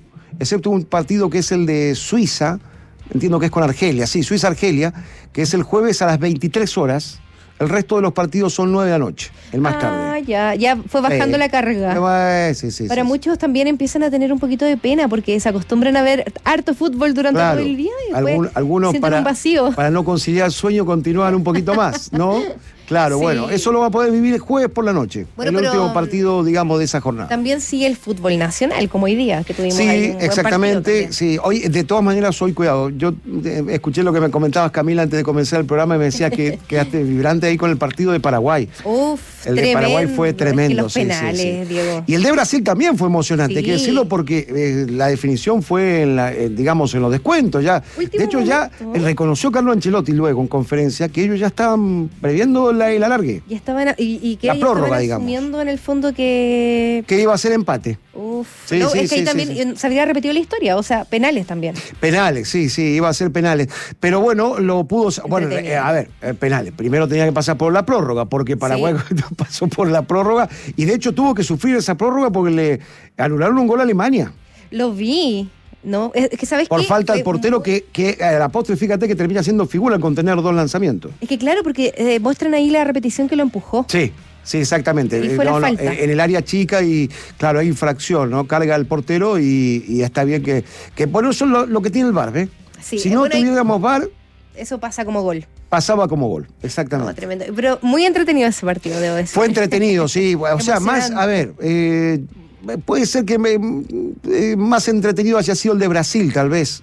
que es el de Suiza, entiendo que es con Argelia, sí, Suiza-Argelia, que es el jueves a las 23 horas. El resto de los partidos son 9 de la noche, el más tarde. Ya fue bajando la carga. Sí. Para muchos también empiezan a tener un poquito de pena porque se acostumbran a ver harto fútbol durante todo el día y después algunos sienten un vacío. Para no conciliar el sueño continúan un poquito más, ¿no? Claro, sí. Eso lo va a poder vivir el jueves por la noche. El último partido, digamos, de esa jornada. También sigue el fútbol nacional, como hoy día, que tuvimos ahí un exactamente, buen partido. Sí. Hoy, de todas maneras, hoy, cuidado. Yo escuché lo que me comentabas, Camila, antes de comenzar el programa, y me decía que quedaste vibrante ahí con el partido de Paraguay. El de Paraguay fue tremendo. Es que los penales, Diego. Y el de Brasil también fue emocionante, hay que decirlo, porque la definición fue en los descuentos. Ya. De hecho, ya reconoció Carlo Ancelotti luego en conferencia que ellos ya estaban previendo el alargue. Y estaban y que la prórroga, estaban asumiendo en el fondo que iba a ser empate. Es que ahí también se habría repetido la historia, o sea, penales también. Penales, sí, iba a ser penales. Pero lo pudo. Penales. Primero tenía que pasar por la prórroga, porque Paraguay pasó por la prórroga y de hecho tuvo que sufrir esa prórroga porque le anularon un gol a Alemania. Lo vi. No, es que ¿sabes qué? Por falta al portero que a la postre, fíjate que termina siendo figura al contener 2 lanzamientos. Es que claro, porque muestran ahí la repetición que lo empujó. Sí, exactamente. Y fue la falta. En el área chica y claro, hay infracción, ¿no? Carga al portero y está bien que bueno, eso es lo que tiene el VAR, ¿ves? Sí, si no tuviéramos VAR, eso pasa como gol. Pasaba como gol, exactamente. No, tremendo. Pero muy entretenido ese partido, debo decir. Fue entretenido, sí. O sea, más, puede ser que más entretenido haya sido el de Brasil, tal vez.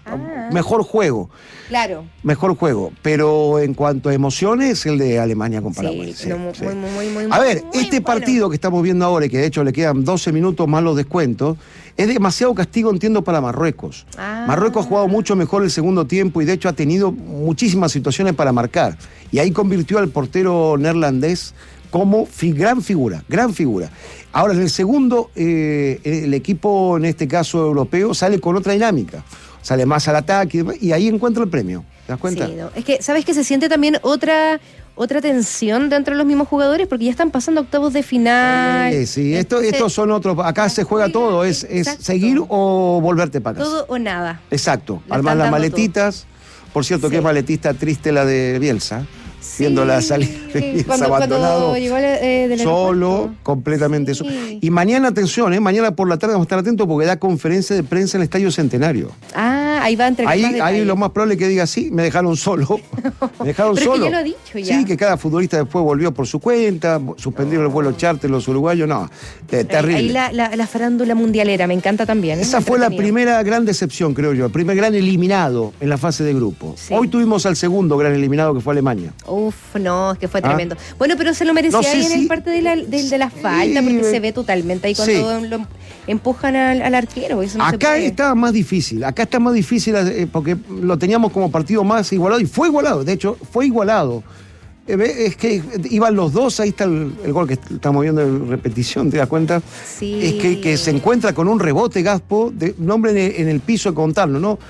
mejor juego. Claro. Mejor juego. Pero en cuanto a emociones, el de Alemania con Paraguay. Sí, muy, a ver, este partido que estamos viendo ahora, y que de hecho le quedan 12 minutos más los descuentos, es demasiado castigo, entiendo, para Marruecos. Marruecos ha jugado mucho mejor el segundo tiempo y de hecho ha tenido muchísimas situaciones para marcar. Y ahí convirtió al portero neerlandés como gran figura. Ahora, en el segundo, el equipo, en este caso europeo, sale con otra dinámica. Sale más al ataque y ahí encuentra el premio. ¿Te das cuenta? Sí, no. Es que, ¿sabes que se siente también otra tensión dentro de los mismos jugadores? Porque ya están pasando octavos de final. Sí, estos son otros. Acá se juega todo, es seguir o volverte para casa. Todo o nada. Exacto. Armar las maletitas. Todo. Por cierto, qué maletista triste la de Bielsa. Viendo la salida de Bielsa abandonado. Llegó del solo, completamente solo. Y mañana, atención, mañana por la tarde vamos a estar atentos porque da conferencia de prensa en el Estadio Centenario. Ahí va a entregar más detalles. Ahí lo más probable es que diga, sí, me dejaron solo. Me dejaron Pero solo. que ya lo ha dicho ya. Sí, que cada futbolista después volvió por su cuenta, suspendieron el vuelo charter los uruguayos, no, terrible. Ahí la farándula mundialera, me encanta también. Esa fue la primera gran decepción, creo yo, el primer gran eliminado en la fase de grupo. Sí. Hoy tuvimos al segundo gran eliminado, que fue Alemania. No, es que fue tremendo. Bueno, pero se lo merecía ahí en el parte de la falta, porque se ve totalmente ahí cuando lo empujan al arquero. Eso no acá está más difícil, porque lo teníamos como partido más igualado, y fue igualado, de hecho, fue igualado. Es que iban los dos, ahí está el gol que estamos viendo en repetición, ¿te das cuenta? Sí. Es que se encuentra con un rebote Gaspo, un hombre en el piso de contarlo, ¿no?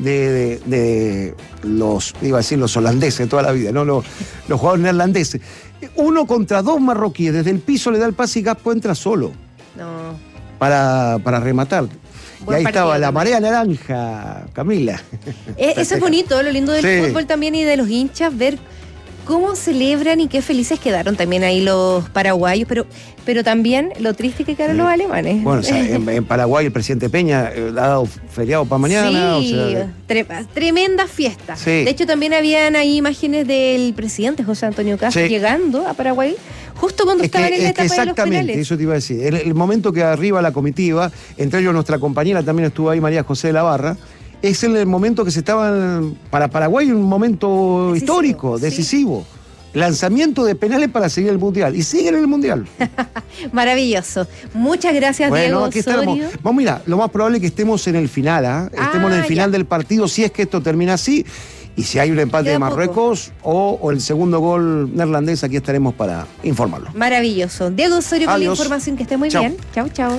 De los, iba a decir los holandeses de toda la vida, ¿no? Los jugadores neerlandeses. 1 contra 2 marroquíes, desde el piso le da el pase y Gaspo entra solo. No. Para rematar. Buen y ahí partido, estaba la también. marea naranja, Camila. Eso es bonito, lo lindo del fútbol también y de los hinchas, ver cómo celebran y qué felices quedaron también ahí los paraguayos, pero también lo triste que quedaron los alemanes. Bueno, o sea, en Paraguay el presidente Peña ha dado feriado para mañana. Sí, o sea, tremenda fiesta. Sí. De hecho, también habían ahí imágenes del presidente José Antonio Caz llegando a Paraguay, justo cuando estaban en la etapa de los exactamente, penales. eso te iba a decir. El momento que arriba la comitiva, entre ellos nuestra compañera también estuvo ahí, María José de la Barra, es el momento que se estaban, para Paraguay, un momento histórico, decisivo. Lanzamiento de penales para seguir el Mundial. Y siguen en el Mundial. Maravilloso. Muchas gracias, Diego aquí estaremos. Osorio. Vamos, mira, lo más probable es que estemos en el final, estemos en el final del partido, si es que esto termina así. Y si hay un empate de Marruecos o el segundo gol neerlandés, aquí estaremos para informarlo. Maravilloso. Diego Osorio con la información, que esté muy bien. Chau, chau.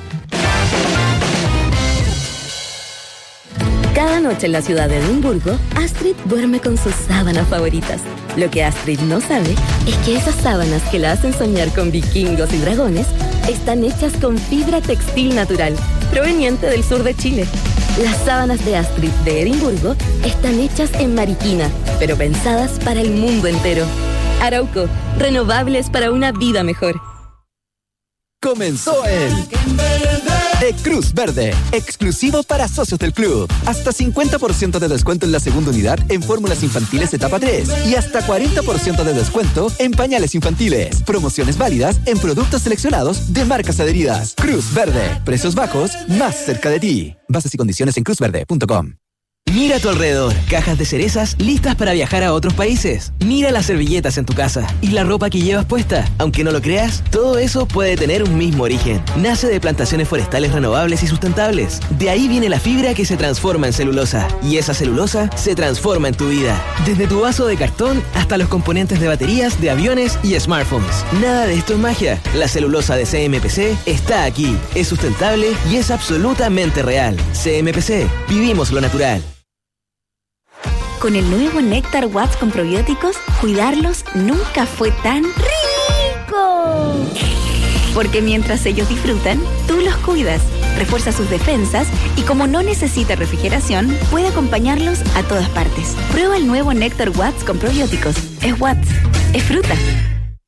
Cada noche en la ciudad de Edimburgo, Astrid duerme con sus sábanas favoritas. Lo que Astrid no sabe es que esas sábanas que la hacen soñar con vikingos y dragones están hechas con fibra textil natural, proveniente del sur de Chile. Las sábanas de Astrid de Edimburgo están hechas en Mariquina, pero pensadas para el mundo entero. Arauco, renovables para una vida mejor. Comenzó el Cruz Verde, exclusivo para socios del club. Hasta 50% de descuento en la segunda unidad en fórmulas infantiles etapa 3 y hasta 40% de descuento en pañales infantiles. Promociones válidas en productos seleccionados de marcas adheridas. Cruz Verde, precios bajos, más cerca de ti. Bases y condiciones en cruzverde.com. Mira a tu alrededor, cajas de cerezas listas para viajar a otros países. Mira las servilletas en tu casa y la ropa que llevas puesta. Aunque no lo creas, todo eso puede tener un mismo origen. Nace de plantaciones forestales renovables y sustentables. De ahí viene la fibra que se transforma en celulosa. Y esa celulosa se transforma en tu vida. Desde tu vaso de cartón hasta los componentes de baterías, de aviones y smartphones. Nada de esto es magia. La celulosa de CMPC está aquí. Es sustentable y es absolutamente real. CMPC, vivimos lo natural. Con el nuevo Néctar Watts con probióticos, cuidarlos nunca fue tan rico. Porque mientras ellos disfrutan, tú los cuidas, refuerza sus defensas y como no necesita refrigeración, puede acompañarlos a todas partes. Prueba el nuevo Néctar Watts con probióticos. Es Watts, es fruta.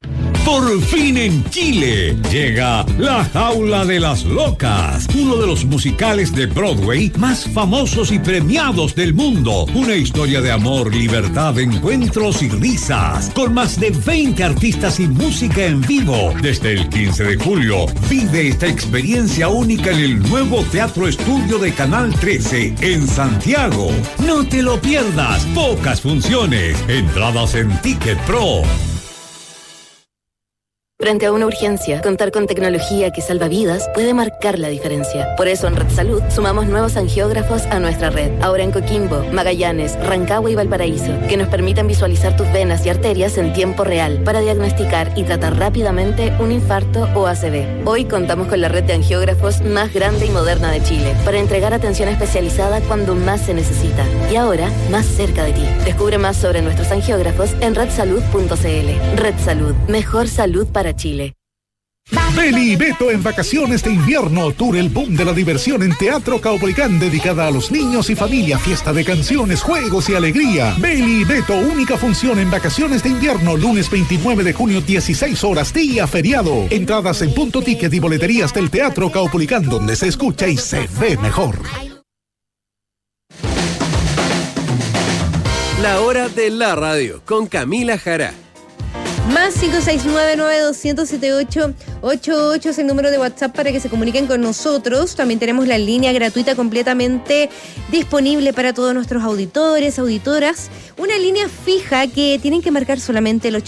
Por fin en Chile llega La Jaula de las Locas, uno de los musicales de Broadway más famosos y premiados del mundo. Una historia de amor, libertad, encuentros y risas, con más de 20 artistas y música en vivo. Desde el 15 de julio, vive esta experiencia única en el nuevo Teatro Estudio de Canal 13 en Santiago. No te lo pierdas, pocas funciones, entradas en Ticket Pro. Frente a una urgencia, contar con tecnología que salva vidas puede marcar la diferencia. Por eso en Red Salud sumamos nuevos angiógrafos a nuestra red, ahora en Coquimbo, Magallanes, Rancagua y Valparaíso, que nos permiten visualizar tus venas y arterias en tiempo real para diagnosticar y tratar rápidamente un infarto o ACV. Hoy contamos con la red de angiógrafos más grande y moderna de Chile para entregar atención especializada cuando más se necesita. Y ahora, más cerca de ti. Descubre más sobre nuestros angiógrafos en redsalud.cl. Red Salud, mejor salud para Chile. Beli y Beto en vacaciones de invierno, tour El Boom de la Diversión en Teatro Caupolicán, dedicada a los niños y familia, fiesta de canciones, juegos y alegría. Beli y Beto, única función en vacaciones de invierno, lunes 29 de junio, 16 horas, día feriado. Entradas en Punto Ticket y boleterías del Teatro Caupolicán, donde se escucha y se ve mejor. La hora de la radio, con Camila Jara. Más 569-9207-888 es el número de WhatsApp para que se comuniquen con nosotros. También tenemos la línea gratuita completamente disponible para todos nuestros auditores, auditoras. Una línea fija que tienen que marcar solamente el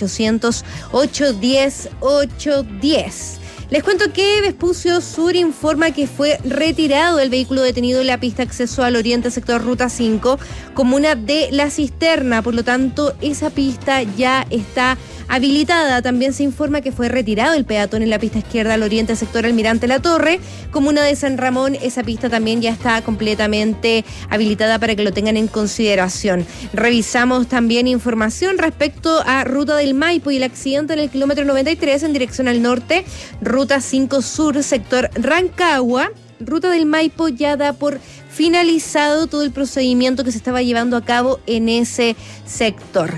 800-810-810. Les cuento que Vespucio Sur informa que fue retirado el vehículo detenido en la pista acceso al oriente sector Ruta 5, comuna de La Cisterna. Por lo tanto, esa pista ya está habilitada. También se informa que fue retirado el peatón en la pista izquierda al oriente sector Almirante La Torre, comuna de San Ramón. Esa pista también ya está completamente habilitada para que lo tengan en consideración. Revisamos también información respecto a Ruta del Maipo y el accidente en el kilómetro 93 en dirección al norte, Ruta 5 Sur, sector Rancagua. Ruta del Maipo ya da por finalizado todo el procedimiento que se estaba llevando a cabo en ese sector.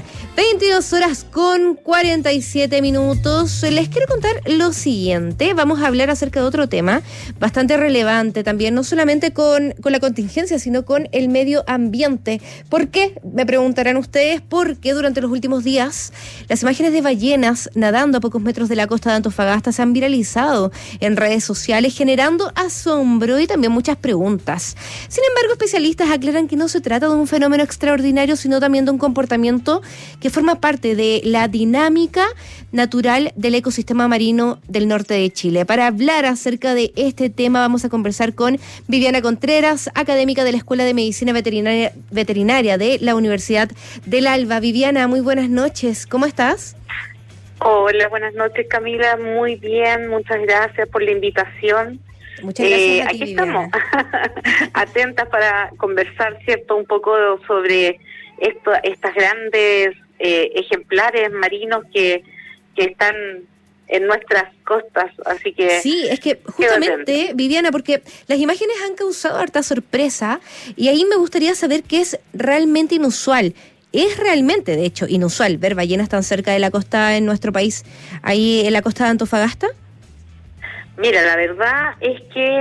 22:47. Les quiero contar lo siguiente. Vamos a hablar acerca de otro tema bastante relevante también, no solamente con la contingencia, sino con el medio ambiente. ¿Por qué? Me preguntarán ustedes. Porque durante los últimos días las imágenes de ballenas nadando a pocos metros de la costa de Antofagasta se han viralizado en redes sociales, generando asombro y también muchas preguntas. Sin embargo, especialistas aclaran que no se trata de un fenómeno extraordinario, sino también de un comportamiento que forma parte de la dinámica natural del ecosistema marino del norte de Chile. Para hablar acerca de este tema vamos a conversar con Viviana Contreras, académica de la Escuela de Medicina Veterinaria de la Universidad del Alba. Viviana, muy buenas noches, ¿cómo estás? Hola, buenas noches, Camila, muy bien, muchas gracias por la invitación. Muchas gracias a ti, aquí Viviana. estamos, atentas para conversar, ¿cierto?, un poco sobre estas grandes ejemplares marinos que están en nuestras costas, así que... Sí, es que justamente, Viviana, porque las imágenes han causado harta sorpresa y ahí me gustaría saber qué es realmente inusual. Es realmente, de hecho, inusual ver ballenas tan cerca de la costa en nuestro país, ahí en la costa de Antofagasta. Mira, la verdad es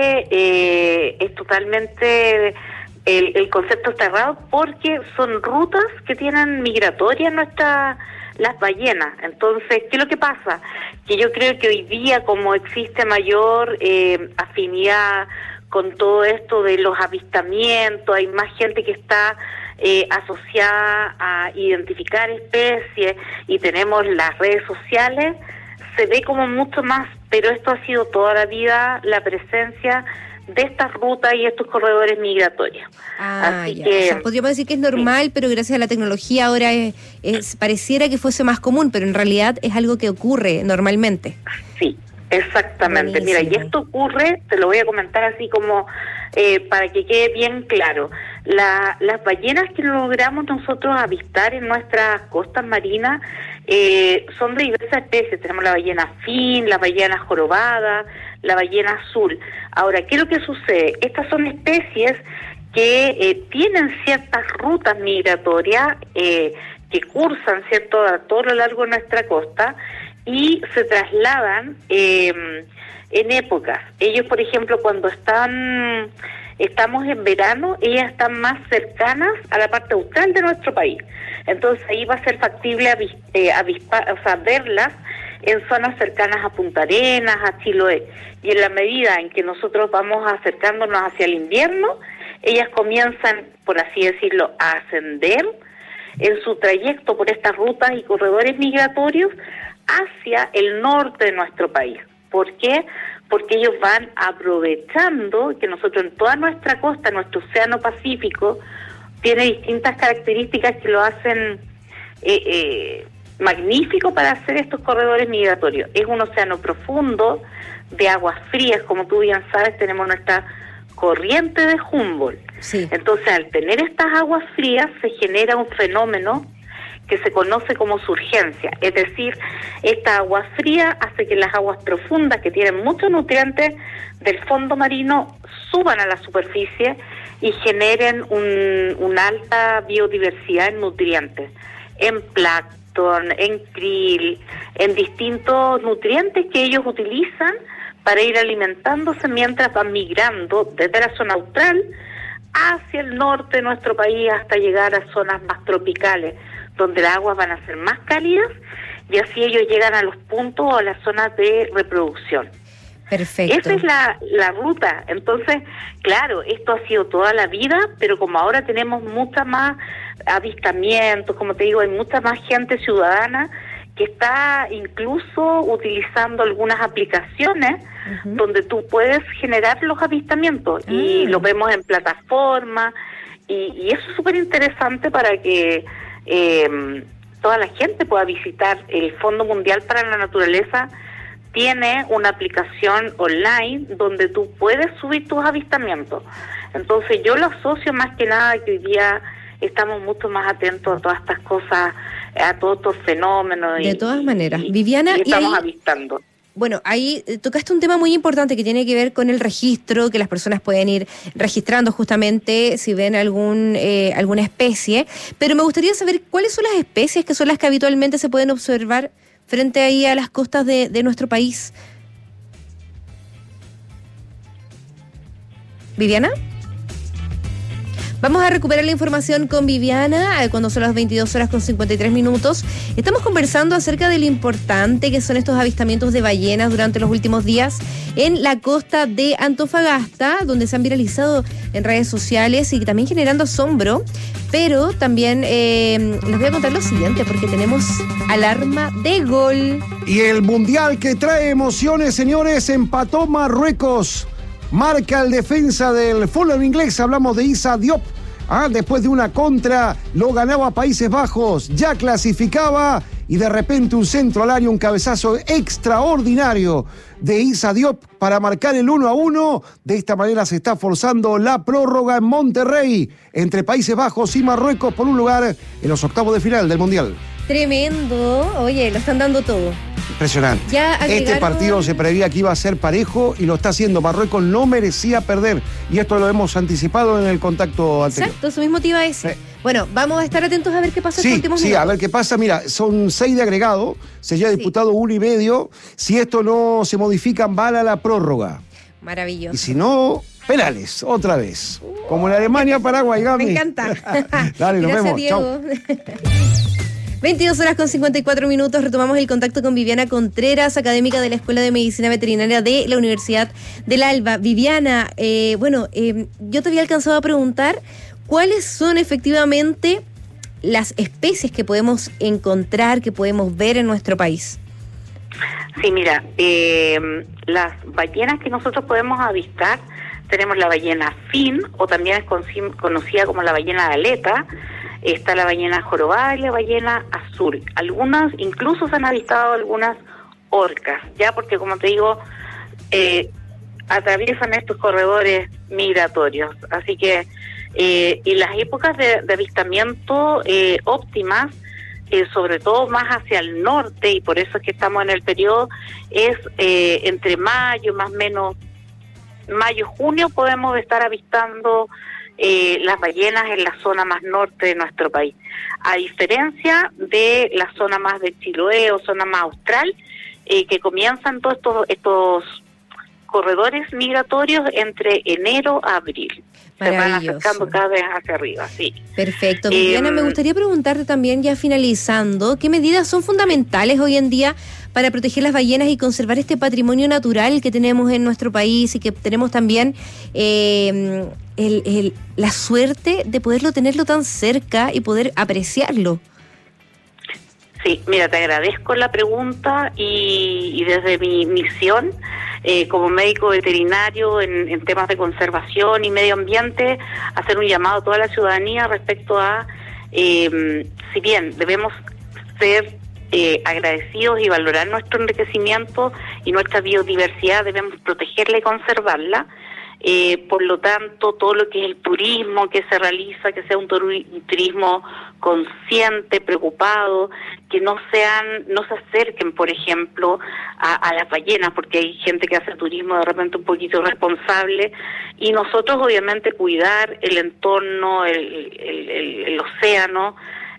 que es totalmente... El concepto está errado porque son rutas que tienen migratorias las ballenas. Entonces, ¿qué es lo que pasa? Que yo creo que hoy día, como existe mayor afinidad con todo esto de los avistamientos, hay más gente que está asociada a identificar especies y tenemos las redes sociales, se ve como mucho más, pero esto ha sido toda la vida la presencia de estas rutas y estos corredores migratorios. Así ya. que, o sea, podríamos decir que es normal, pero gracias a la tecnología ahora pareciera que fuese más común, pero en realidad es algo que ocurre normalmente. Sí, exactamente. Buenísimo. Mira, y esto ocurre, te lo voy a comentar así como para que quede bien claro. Las ballenas que logramos nosotros avistar en nuestras costas marinas son de diversas especies. Tenemos la ballena fin, la ballena jorobada, la ballena azul. Ahora, ¿qué es lo que sucede? Estas son especies que tienen ciertas rutas migratorias que cursan, ¿cierto?, a todo lo largo de nuestra costa, y se trasladan en épocas. Ellos, por ejemplo, cuando estamos en verano, ellas están más cercanas a la parte austral de nuestro país. Entonces ahí va a ser factible verlas en zonas cercanas a Punta Arenas, a Chiloé. Y en la medida en que nosotros vamos acercándonos hacia el invierno, ellas comienzan, por así decirlo, a ascender en su trayecto por estas rutas y corredores migratorios hacia el norte de nuestro país. ¿Por qué? Porque ellos van aprovechando que nosotros en toda nuestra costa, nuestro océano Pacífico, tiene distintas características que lo hacen magnífico para hacer estos corredores migratorios. Es un océano profundo, de aguas frías, como tú bien sabes, tenemos nuestra corriente de Humboldt. Sí. Entonces, al tener estas aguas frías, se genera un fenómeno que se conoce como surgencia. Es decir, esta agua fría hace que las aguas profundas, que tienen muchos nutrientes del fondo marino, suban a la superficie y generen una alta biodiversidad en nutrientes, en plancton, en krill, en distintos nutrientes que ellos utilizan para ir alimentándose mientras van migrando desde la zona austral hacia el norte de nuestro país hasta llegar a zonas más tropicales, donde las aguas van a ser más cálidas y así ellos llegan a los puntos o a las zonas de reproducción. Perfecto. Esa es la ruta. Entonces, claro, esto ha sido toda la vida, pero como ahora tenemos mucha más avistamientos, como te digo, hay mucha más gente ciudadana que está incluso utilizando algunas aplicaciones donde tú puedes generar los avistamientos y lo vemos en plataformas y eso es súper interesante para que toda la gente pueda visitar. El Fondo Mundial para la Naturaleza tiene una aplicación online donde tú puedes subir tus avistamientos. Entonces yo lo asocio más que nada que hoy día estamos mucho más atentos a todas estas cosas, a todos estos fenómenos. De todas maneras. Viviana, y estamos ahí, avistando. Bueno, ahí tocaste un tema muy importante que tiene que ver con el registro, que las personas pueden ir registrando justamente si ven alguna especie, pero me gustaría saber cuáles son las especies que son las que habitualmente se pueden observar frente ahí a las costas de nuestro país. ¿Viviana? Vamos a recuperar la información con Viviana cuando son las 22:53. Estamos conversando acerca de lo importante que son estos avistamientos de ballenas durante los últimos días en la costa de Antofagasta, donde se han viralizado en redes sociales y también generando asombro. Pero también les voy a contar lo siguiente, porque tenemos alarma de gol. Y el mundial que trae emociones, señores, empató Marruecos. Marca el defensa del fútbol inglés, hablamos de Issa Diop. Después de una contra, lo ganaba Países Bajos, ya clasificaba y de repente un centro al área, un cabezazo extraordinario de Issa Diop para marcar el 1-1. De esta manera se está forzando la prórroga en Monterrey entre Países Bajos y Marruecos por un lugar en los octavos de final del Mundial. Tremendo. Oye, lo están dando todo. Impresionante. Ya Este partido se preveía que iba a ser parejo y lo está haciendo. Marruecos no merecía perder y esto lo hemos anticipado en el contacto anterior. Exacto, eso mismo te iba a decir. Bueno, vamos a estar atentos a ver qué pasa en los últimos minutos. A ver qué pasa. Mira, son 6 de agregado, se ya ha disputado 1:30. Si esto no se modifica, van a la prórroga. Maravilloso. Y si no, penales, otra vez. Como en Alemania, Paraguay, Gaby. Me encanta. Dale, nos Gracias, vemos. Diego. Chau. 22:54. Retomamos el contacto con Viviana Contreras, académica de la Escuela de Medicina Veterinaria de la Universidad del Alba. Viviana, yo te había alcanzado a preguntar cuáles son efectivamente las especies que podemos encontrar, que podemos ver en nuestro país. Sí, mira, las ballenas que nosotros podemos avistar, tenemos la ballena fin, o también es conocida como la ballena de aleta. Está la ballena jorobada y la ballena azul. Algunas, incluso se han avistado algunas orcas, ya porque como te digo, atraviesan estos corredores migratorios. Así que, y las épocas de avistamiento óptimas, sobre todo más hacia el norte, y por eso es que estamos en el periodo, es entre mayo, más o menos, mayo-junio podemos estar avistando las ballenas en la zona más norte de nuestro país, a diferencia de la zona más de Chiloé o zona más austral, que comienzan todos estos corredores migratorios entre enero a abril. Se van acercando cada vez hacia arriba, sí. Perfecto. Viviana, me gustaría preguntarte también, ya finalizando, ¿qué medidas son fundamentales hoy en día para proteger las ballenas y conservar este patrimonio natural que tenemos en nuestro país y que tenemos también la suerte de tenerlo tan cerca y poder apreciarlo? Sí, mira, te agradezco la pregunta y desde mi misión como médico veterinario en temas de conservación y medio ambiente, hacer un llamado a toda la ciudadanía respecto a, si bien debemos ser agradecidos y valorar nuestro enriquecimiento y nuestra biodiversidad, debemos protegerla y conservarla. Por lo tanto, todo lo que es el turismo que se realiza, que sea un turismo consciente, preocupado, que no se acerquen, por ejemplo, a las ballenas, porque hay gente que hace turismo de repente un poquito irresponsable, y nosotros obviamente cuidar el entorno, el océano,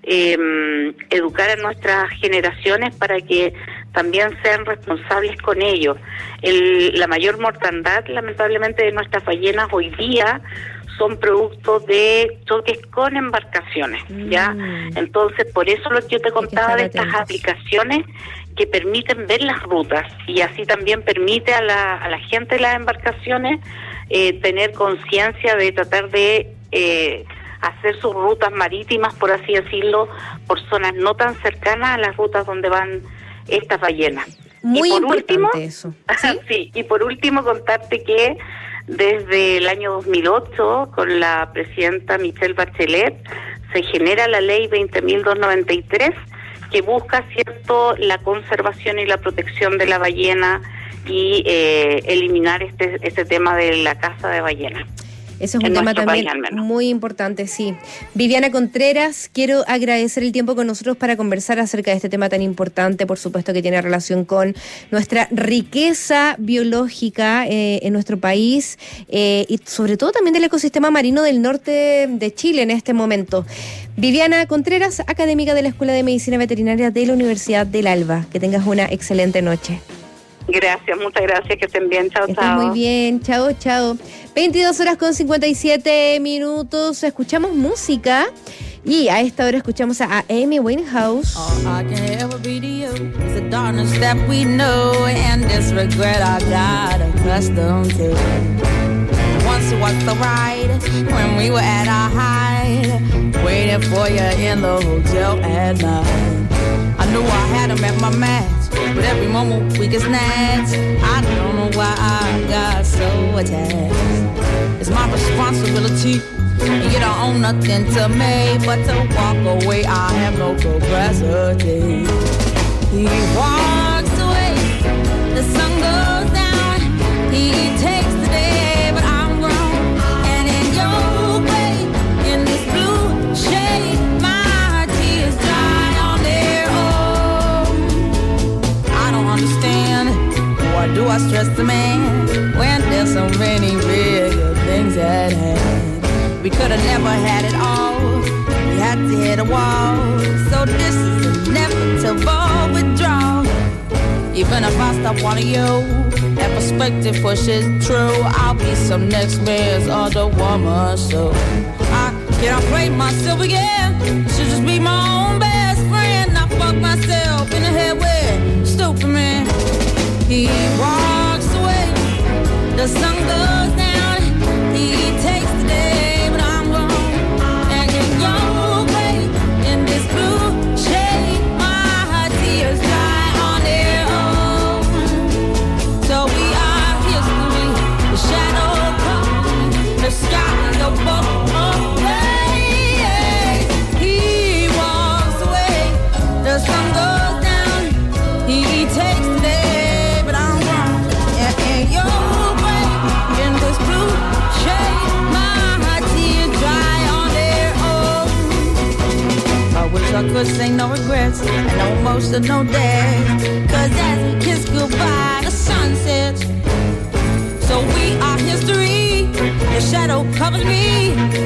educar a nuestras generaciones para que también sean responsables con ello. La mayor mortandad, lamentablemente, de nuestras ballenas hoy día son productos de choques con embarcaciones, ¿ya? Entonces, por eso lo que yo te contaba de estas aplicaciones que permiten ver las rutas, y así también permite a la gente de las embarcaciones tener conciencia de tratar de hacer sus rutas marítimas, por así decirlo, por zonas no tan cercanas a las rutas donde van estas ballenas. Muy importante último, eso. ¿Sí? Y por último contarte que desde el año 2008, con la presidenta Michelle Bachelet, se genera la ley 20.293, que busca, cierto, la conservación y la protección de la ballena y eliminar este tema de la caza de ballenas. Ese es un tema también muy importante, sí. Viviana Contreras, quiero agradecer el tiempo con nosotros para conversar acerca de este tema tan importante, por supuesto que tiene relación con nuestra riqueza biológica en nuestro país y sobre todo también del ecosistema marino del norte de Chile en este momento. Viviana Contreras, académica de la Escuela de Medicina Veterinaria de la Universidad del Alba. Que tengas una excelente noche. Gracias, muchas gracias, que estén bien, chao, chao. Muy bien, chao, chao. 22:57. Escuchamos música y a esta hora escuchamos a Amy Winehouse. All I can ever be to you is the darkness that we know and this regret I got accustomed to. Once was the ride when we were at our height, waiting for you in the hotel at night. I knew I had him at my match, but every moment we get snatched. I don't know why I got so attached. It's my responsibility, and you don't own nothing to me but to walk away. I have no capacity. He walks away, the sun goes down. He takes the day, but I'm grown. And in your way, in this blue shade, my tears dry on their own. I don't understand, why do I stress the man when there's so many bigger things at hand? We could have never had it all, we had to hit a wall. So this is inevitable withdrawal. Even if I stop wanting you, that perspective pushes true. I'll be some next man's other woman, so I can't play myself again. Should just be my own best friend. I fuck myself in the head with stupid man. He walks away, the sun goes down. He takes the day, but I'm wrong. And in your way, in this blue shade, my tears dry on their own. So we are history, the shadow comes, the sky is above away. He walks away, the sun goes down. He takes the day, but I'm wrong. And in your way, in this blue shade, my tears dry on their own. I wish I could say no regrets and no emotional day. Cause as we kiss goodbye, the sun sets. So we are history, the shadow covers me.